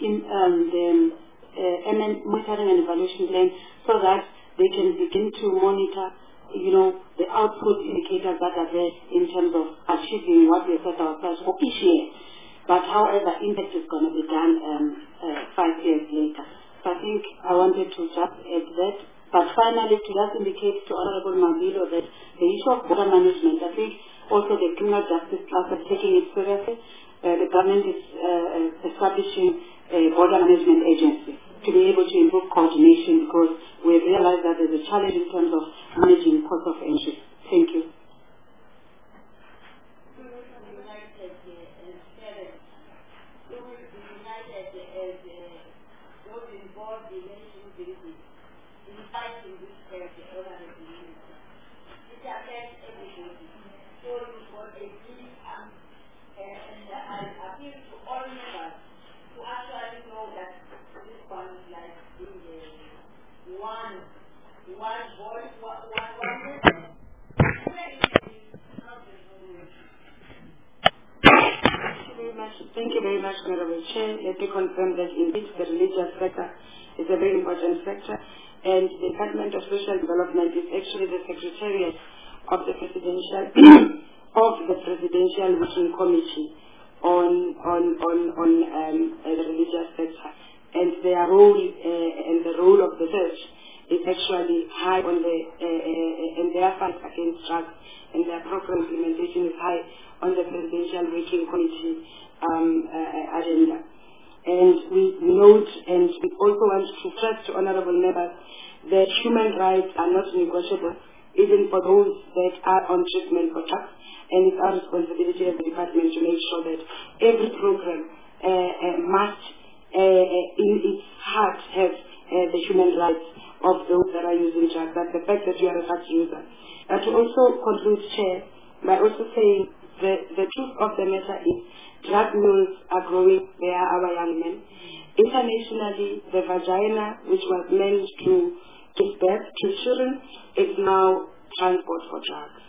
Speaker 7: monitoring and evaluation plan so that they can begin to monitor, the output indicators that are there in terms of achieving what we set ourselves for each year. But however, impact is going to be done 5 years later. So I think I wanted to just add that. But finally, to just indicate to Honorable Mabilo that the issue of border management, I think also the Criminal Justice Trust is taking it seriously. The government is establishing a border management agency to be able to improve coordination, because we realize that there's a challenge in terms of managing cost of entry. Thank you. Thank you very much, Honorable Chair. Let me confirm that indeed the religious sector is a very important sector, and the Department of Social Development is actually the Secretariat of the Presidential Working Committee on the religious sector, and their role and the role of the church is actually high on the and their fight against drugs and their program implementation is high on the Presidential Working Committee agenda. And we note, and we also want to stress to honorable members that human rights are not negotiable, even for those that are on treatment for drugs. And it's our responsibility as a department to make sure that every program must, in its heart, have the human rights of those that are using drugs. That's the fact that you are a drug user. And to also conclude, Chair, by also saying the truth of the matter is drug mules are growing. They are our young men. Internationally, the vagina, which was meant to give birth to children, is now transport for drugs.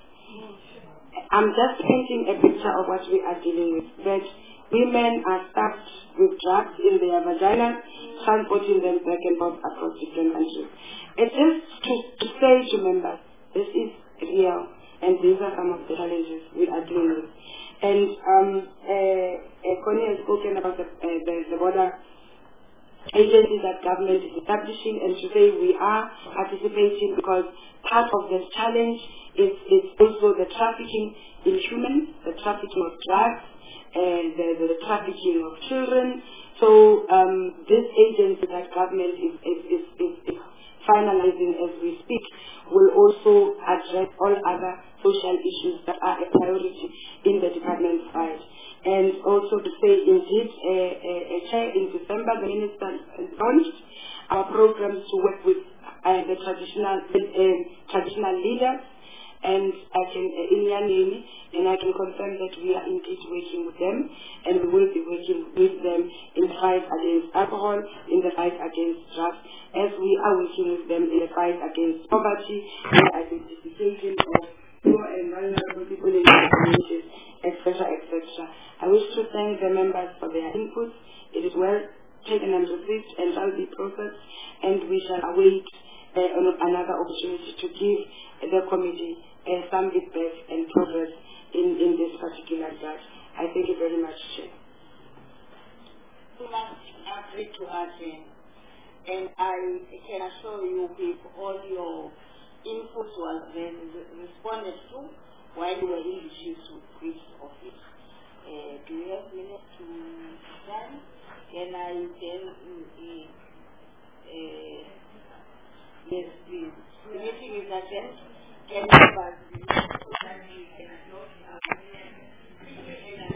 Speaker 7: I'm just painting a picture of what we are dealing with. That women are stuck with drugs in their vagina, transporting them back and forth across different countries. It's just to say to members, this is real, and these are some of the challenges we are dealing with. And Connie has spoken about the border agency that government is establishing, and today we are participating because part of this challenge is also the trafficking in humans, the trafficking of drugs, and the trafficking of children. So this agency that government is finalizing as we speak will also address all other social issues that are a priority in the department's side. And also to say, indeed, in December, the minister launched our programs to work with the traditional leaders, and I can confirm that we are indeed working with them, and we will be working with them in the fight against alcohol, in the fight against drugs, as we are working with them in the fight against poverty, in the identification of poor and vulnerable people in the communities, etc., etc. I wish to thank the members for their input. It is well taken and received and shall be processed, and we shall await another opportunity to give the committee some feedback and progress in this particular part. I thank you very much, Chair.
Speaker 1: We must agree to agree, and I can assure you with all your inputs was then responded to while you were in the chief's office. Do you have minutes to stand? Can I then, yes, please. The meeting is adjourned. Can you